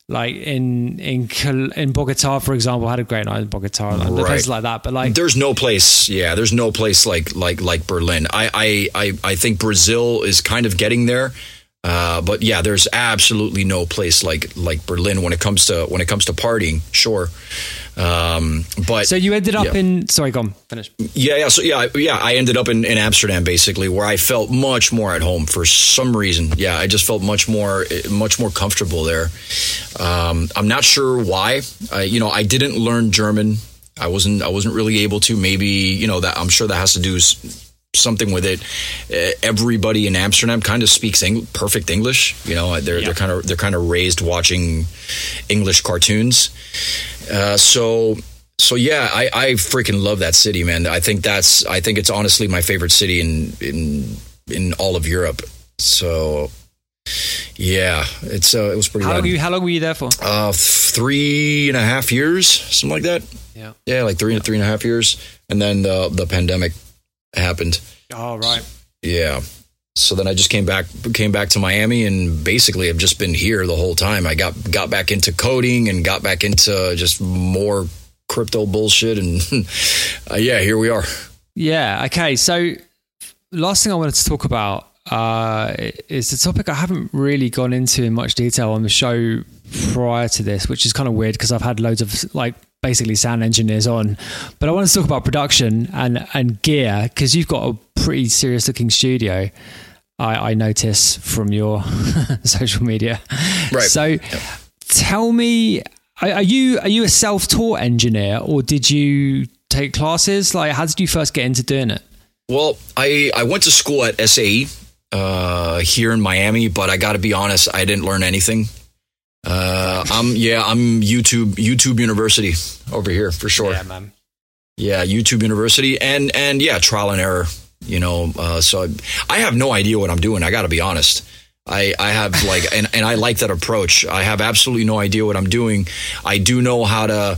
Bogota, for example. I had a great night in Bogota, places like that. But like, there's no place like Berlin. I think Brazil is kind of getting there, but yeah, there's absolutely no place like Berlin when it comes to partying. Sure. But so you ended up in, sorry, go on, finish. I ended up in Amsterdam, basically, where I felt much more at home for some reason. Yeah, I just felt much more comfortable there. I'm not sure why. I didn't learn German. I wasn't really able to. Maybe that, I'm sure that has to do something with it. Everybody in Amsterdam kind of speaks perfect English. They're kind of raised watching English cartoons. So yeah, I freaking love that city, man. I think it's honestly my favorite city in all of Europe. So yeah, it was pretty. How long were you there for? 3.5 years, something like that. Yeah, like 3.5 years, and then the pandemic happened. Oh, right. Yeah. So then I just came back to Miami, and basically I've just been here the whole time. I got back into coding and got back into just more crypto bullshit, and here we are. Yeah. Okay. So last thing I wanted to talk about is the topic I haven't really gone into in much detail on the show prior to this, which is kind of weird because I've had loads of like basically sound engineers on, but I want to talk about production and gear, because you've got a pretty serious looking studio. I notice from your social media. Right. So tell me, are you a self-taught engineer, or did you take classes? Like, how did you first get into doing it? Well, I went to school at SAE here in Miami, but I got to be honest, I didn't learn anything. I'm YouTube University over here for sure. Yeah, man. Yeah, YouTube University and trial and error. So I have no idea what I'm doing. I got to be honest. I have like, and I like that approach. I have absolutely no idea what I'm doing. I do know how to,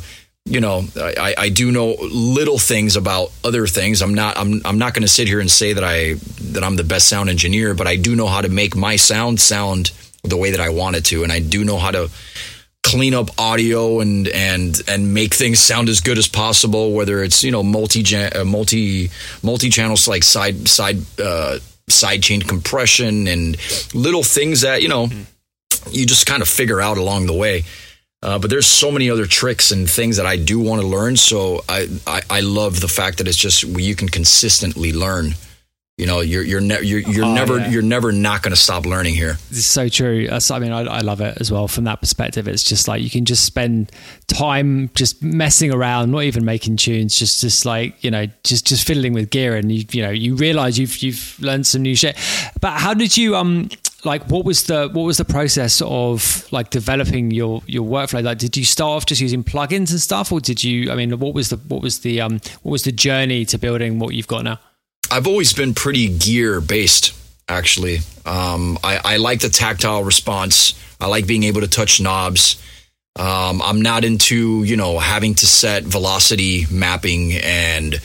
I do know little things about other things. I'm not going to sit here and say that I'm the best sound engineer, but I do know how to make my sound the way that I want it to, and I do know how to clean up audio and make things sound as good as possible, whether it's multi channels like side chain compression and little things that you just kind of figure out along the way. But there's so many other tricks and things that I do want to learn. So I love the fact that it's just you can consistently learn. You're never not going to stop learning here. It's so true. I love it as well from that perspective. It's just like you can just spend time just messing around, not even making tunes, just like just fiddling with gear, and you realize you've learned some new shit. But how did you what was the process of like developing your workflow? Like, did you start off just using plugins and stuff, or did you? I mean, what was the journey to building what you've got now? I've always been pretty gear based, actually. I like the tactile response. I like being able to touch knobs. I'm not into, having to set velocity mapping and,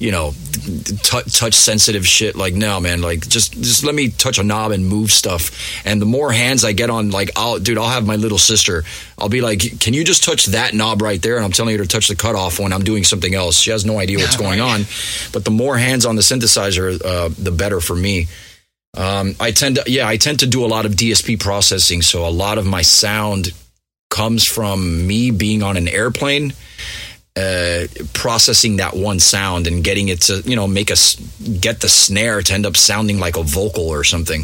touch sensitive shit. Like, no, man, like just let me touch a knob and move stuff. And the more hands I get on, like, I'll have my little sister. I'll be like, can you just touch that knob right there? And I'm telling her to touch the cutoff when I'm doing something else. She has no idea what's going on. But the more hands on the synthesizer, the better for me. I tend to do a lot of DSP processing. So a lot of my sound comes from me being on an airplane, processing that one sound and getting it to, get the snare to end up sounding like a vocal or something.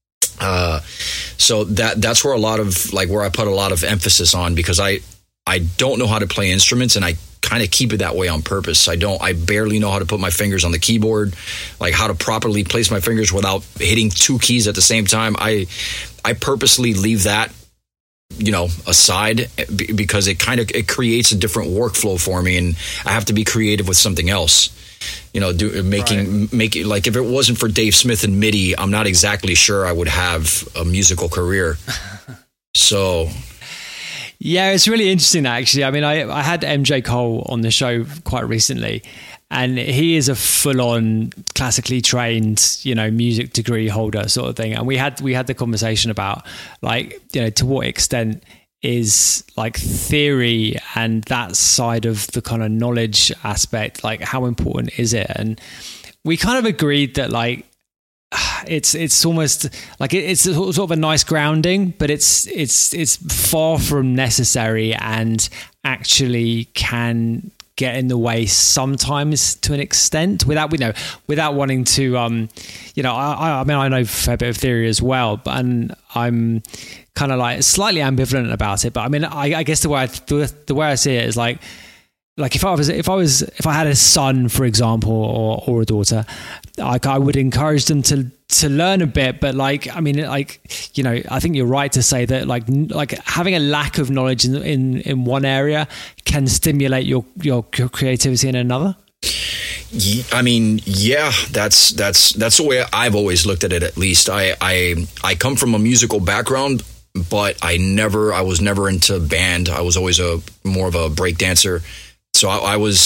So that's where where I put a lot of emphasis on, because I don't know how to play instruments, and I kind of keep it that way on purpose. I barely know how to put my fingers on the keyboard, like how to properly place my fingers without hitting two keys at the same time. I purposely leave that aside, because it creates a different workflow for me, and I have to be creative with something else. Making like, if it wasn't for Dave Smith and MIDI, I'm not exactly sure I would have a musical career. So yeah, it's really interesting actually. I mean, I had MJ Cole on the show quite recently, and he is a full-on classically trained, music degree holder sort of thing. And we had the conversation about like, to what extent is like theory and that side of the kind of knowledge aspect, like how important is it? And we kind of agreed that like, it's almost like it's sort of a nice grounding, but it's far from necessary, and actually can get in the way sometimes to an extent without wanting to I mean, I know a fair bit of theory as well, but I'm kind of like slightly ambivalent about it. But I mean, I guess the way I see it is like if I had a son, for example, or a daughter, like I would encourage them to learn a bit, but like, I mean, like, I think you're right to say that like having a lack of knowledge in one area can stimulate your creativity in another. I mean, yeah, that's the way I've always looked at it. At least I come from a musical background, but I was never into band. I was always more of a break dancer. So I was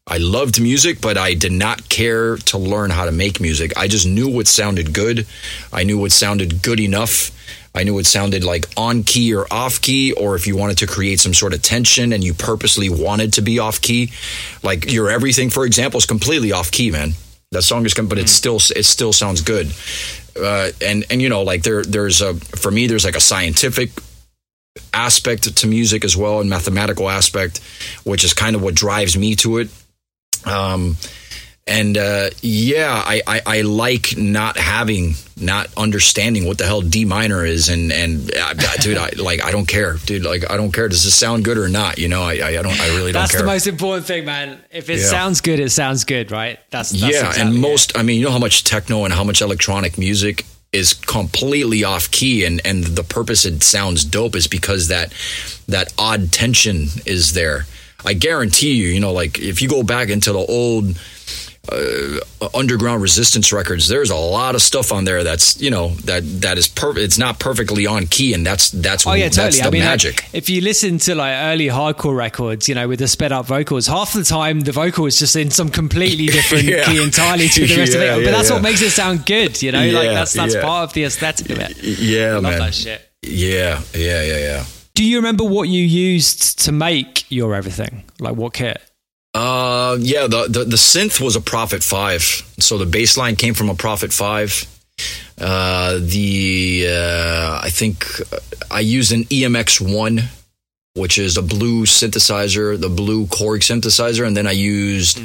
I loved music, but I did not care to learn how to make music. I just knew what sounded good. I knew what sounded good enough. I knew it sounded like on key or off key, or if you wanted to create some sort of tension and you purposely wanted to be off key, like You're Everything, for example, is completely off key, man. That song is, but it still sounds good. And you know, like for me, there's like a scientific aspect to music as well, and mathematical aspect, which is kind of what drives me to it. I like not understanding what the hell D minor is, and dude, I don't care, dude. Like, I don't care. Does this sound good or not? You know, I really don't care. That's the most important thing, man. If it sounds good, it sounds good, right? That's exactly and most. I mean, you know how much techno and how much electronic music is completely off key, and the purpose it sounds dope is because that odd tension is there. I guarantee you, you know, like if you go back into the old underground resistance records, there's a lot of stuff on there that's, you know, that is perfect. It's not perfectly on key, and that's totally. That's the magic. Like, if you listen to like early hardcore records, you know, with the sped up vocals, half the time the vocal is just in some completely different key entirely to the rest of it. But that's what makes it sound good, you know. Like that's part of the aesthetic of it. Yeah, I love man. that shit. Yeah. Do you remember what you used to make Your Everything? Like what kit? The synth was a Prophet 5. So the bass line came from a Prophet 5. I think I used an EMX1, which is a blue synthesizer, the blue Korg synthesizer. And then I used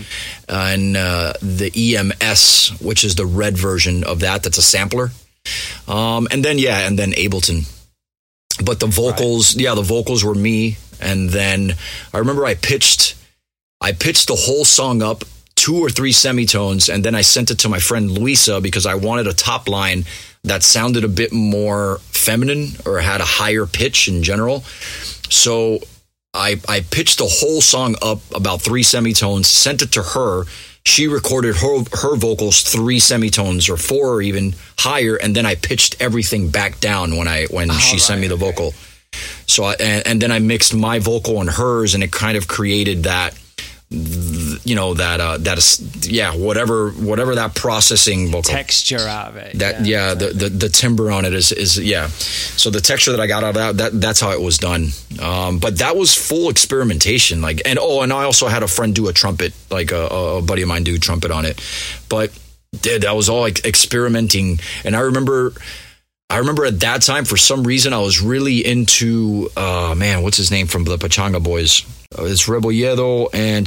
the EMS, which is the red version of that. That's a sampler. And then Ableton. But the vocals, the vocals were me. And then I remember I pitched the whole song up 2 or 3 semitones, and then I sent it to my friend Luisa because I wanted a top line that sounded a bit more feminine or had a higher pitch in general. So I pitched the whole song up about 3 semitones, sent it to her. She recorded her vocals 3 semitones or 4 or even higher, and then I pitched everything back down when she sent me the vocal. So and then I mixed my vocal and hers, and it kind of created that, you know, whatever that processing vocal texture out of it. The timbre on it is. So the texture that I got out of that's how it was done. But that was full experimentation. Like, and I also had a friend do a trumpet, like a buddy of mine do trumpet on it. But that was all like experimenting. And I remember at that time, for some reason, I was really into, what's his name from the Pachanga Boys? It's Rebolledo and,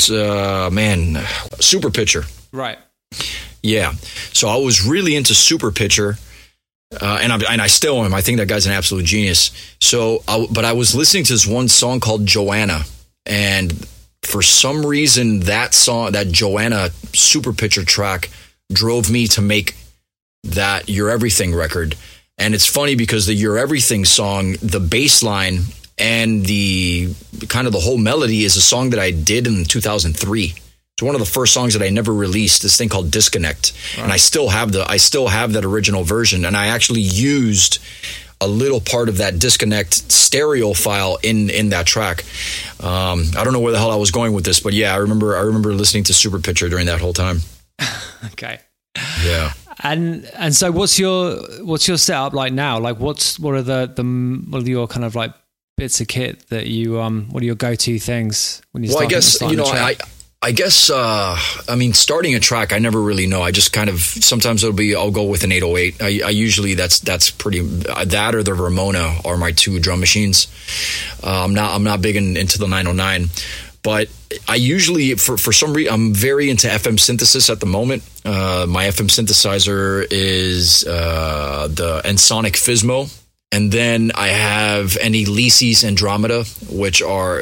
Super Pitcher. Right. Yeah. So I was really into Super Pitcher, and I still am. I think that guy's an absolute genius. But I was listening to this one song called Joanna, and for some reason, that song, that Joanna Super Pitcher track, drove me to make that Your Everything record. And it's funny because the Your Everything song, the bass line and the kind of the whole melody is a song that I did in 2003. It's one of the first songs that I never released, this thing called Disconnect. Wow. And I still have that original version. And I actually used a little part of that Disconnect stereo file in that track. I don't know where the hell I was going with this, but yeah, I remember listening to Super Pitcher during that whole time. Okay. Yeah. And so what's your setup like now? Like what are your kind of like bits of kit that you what are your go-to things when you start? Starting a track, I never really know. I just kind of, sometimes I'll go with an 808. I usually that's pretty, that or the Ramona are my 2 drum machines. I'm not big into the 909. But I usually, for some reason, I'm very into FM synthesis at the moment. My FM synthesizer is the Ensoniq Fismo. And then I have an Elysees Andromeda, which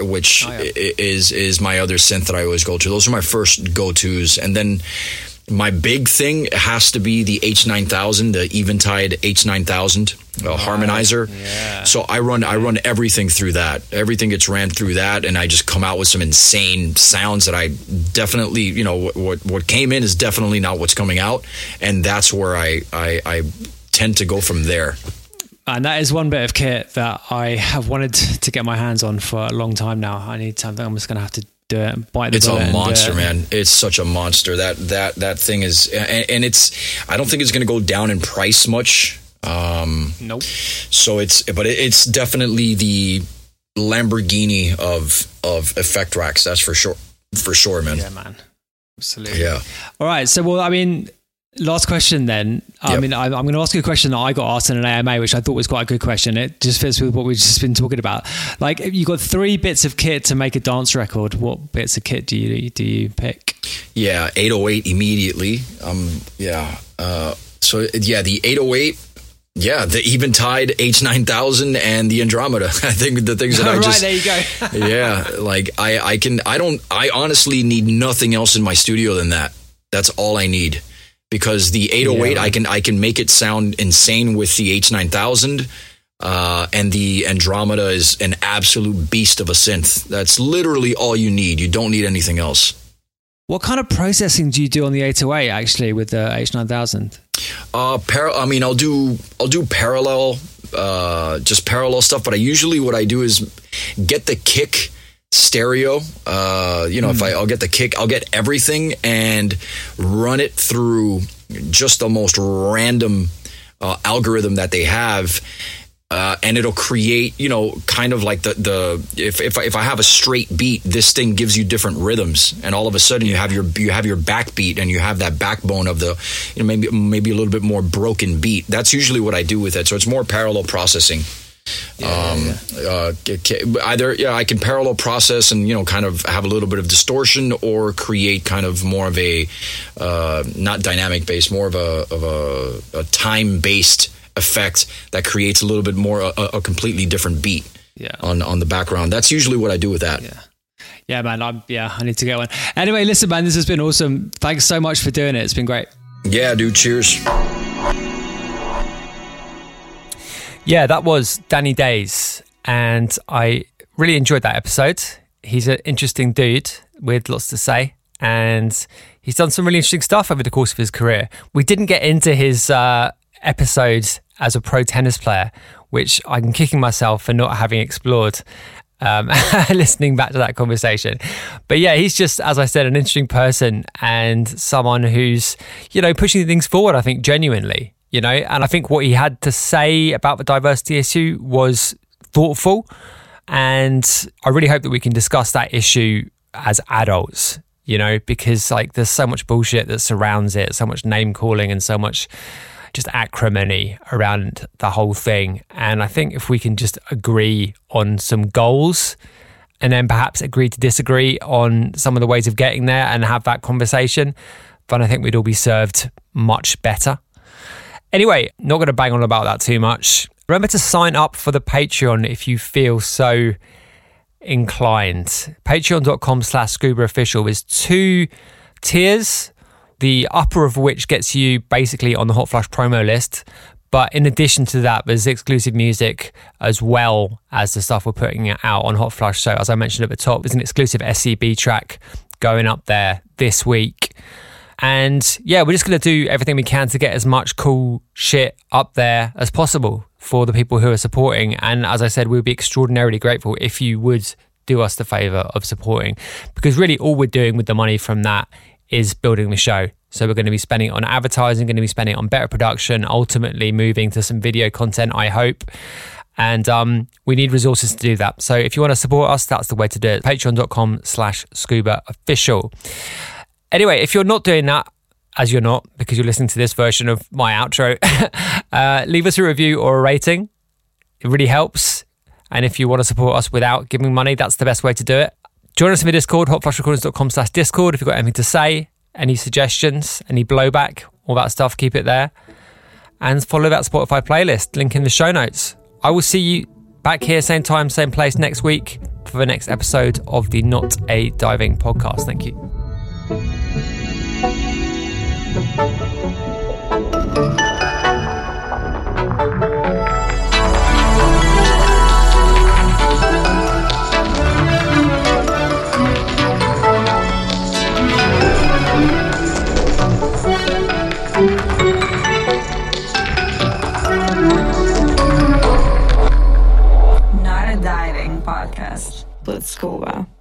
is my other synth that I always go to. Those are my first go-tos. And then my big thing has to be the H9000, the Eventide H9000 harmonizer. Yeah. So I run everything through that. Everything gets ran through that, and I just come out with some insane sounds that I definitely, you know, what came in is definitely not what's coming out, and that's where I tend to go from there. And that is one bit of kit that I have wanted to get my hands on for a long time now. I need something. I'm just going to have to do it. Bite the It's bullet a monster, and do it. man. It's such a monster. That thing is, and it's. I don't think it's going to go down in price much. Nope. So it's definitely the Lamborghini of effect racks. That's for sure, man. Yeah, man. Absolutely. Yeah. All right. So, well, I mean, last question then. I mean, I'm going to ask you a question that I got asked in an AMA, which I thought was quite a good question. It just fits with what we've just been talking about. Like, you got 3 bits of kit to make a dance record. What bits of kit do you pick? Yeah, 808 immediately. The 808. Yeah, the Eventide H9000 and the Andromeda. I think the things that I just... Right, there you go. Yeah, like I honestly need nothing else in my studio than that. That's all I need. Because the 808, I can make it sound insane with the H9000. And the Andromeda is an absolute beast of a synth. That's literally all you need. You don't need anything else. What kind of processing do you do on the 808 actually with the H9000? I'll do parallel, just parallel stuff. But what I do is get the kick stereo. I'll get the kick, I'll get everything and run it through just the most random algorithm that they have. And it'll create, kind of like if I have a straight beat, this thing gives you different rhythms, and all of a sudden you have your backbeat, and you have that backbone of the, maybe a little bit more broken beat. That's usually what I do with it. So it's more parallel processing. I can parallel process and kind of have a little bit of distortion, or create kind of more of a not dynamic based, more of a time based effect that creates a little bit more a completely different beat on the background. That's usually what I do with that. Yeah, man. I need to get one. Anyway, listen, man, this has been awesome. Thanks so much for doing it. It's been great. Yeah, dude. Cheers. Yeah, that was Danny Days, and I really enjoyed that episode. He's an interesting dude with lots to say, and he's done some really interesting stuff over the course of his career. We didn't get into his episodes as a pro tennis player, which I'm kicking myself for not having explored listening back to that conversation. But yeah, he's just, as I said, an interesting person and someone who's, pushing things forward, I think, genuinely, and I think what he had to say about the diversity issue was thoughtful, and I really hope that we can discuss that issue as adults, because there's so much bullshit that surrounds it, so much name calling and so much just acrimony around the whole thing. And I think if we can just agree on some goals and then perhaps agree to disagree on some of the ways of getting there and have that conversation, then I think we'd all be served much better. Anyway, not going to bang on about that too much. Remember to sign up for the Patreon if you feel so inclined. Patreon.com/ScubaOfficial is 2 tiers. The upper of which gets you basically on the Hot Flush promo list. But in addition to that, there's exclusive music as well as the stuff we're putting out on Hot Flush. So as I mentioned at the top, there's an exclusive SCB track going up there this week. And yeah, we're just going to do everything we can to get as much cool shit up there as possible for the people who are supporting. And as I said, we'd be extraordinarily grateful if you would do us the favour of supporting, because really all we're doing with the money from that is building the show. So we're going to be spending it on advertising, going to be spending it on better production, ultimately moving to some video content, I hope. And we need resources to do that. So if you want to support us, that's the way to do it. Patreon.com/ScubaOfficial. Anyway, if you're not doing that, as you're not, because you're listening to this version of my outro, leave us a review or a rating. It really helps. And if you want to support us without giving money, that's the best way to do it. Join us in the Discord, hotflushrecordings.com/Discord if you've got anything to say, any suggestions, any blowback, all that stuff, keep it there. And follow that Spotify playlist, link in the show notes. I will see you back here, same time, same place next week for the next episode of the Not a Diving podcast. Thank you. Not a Diving Podcast with Scuba.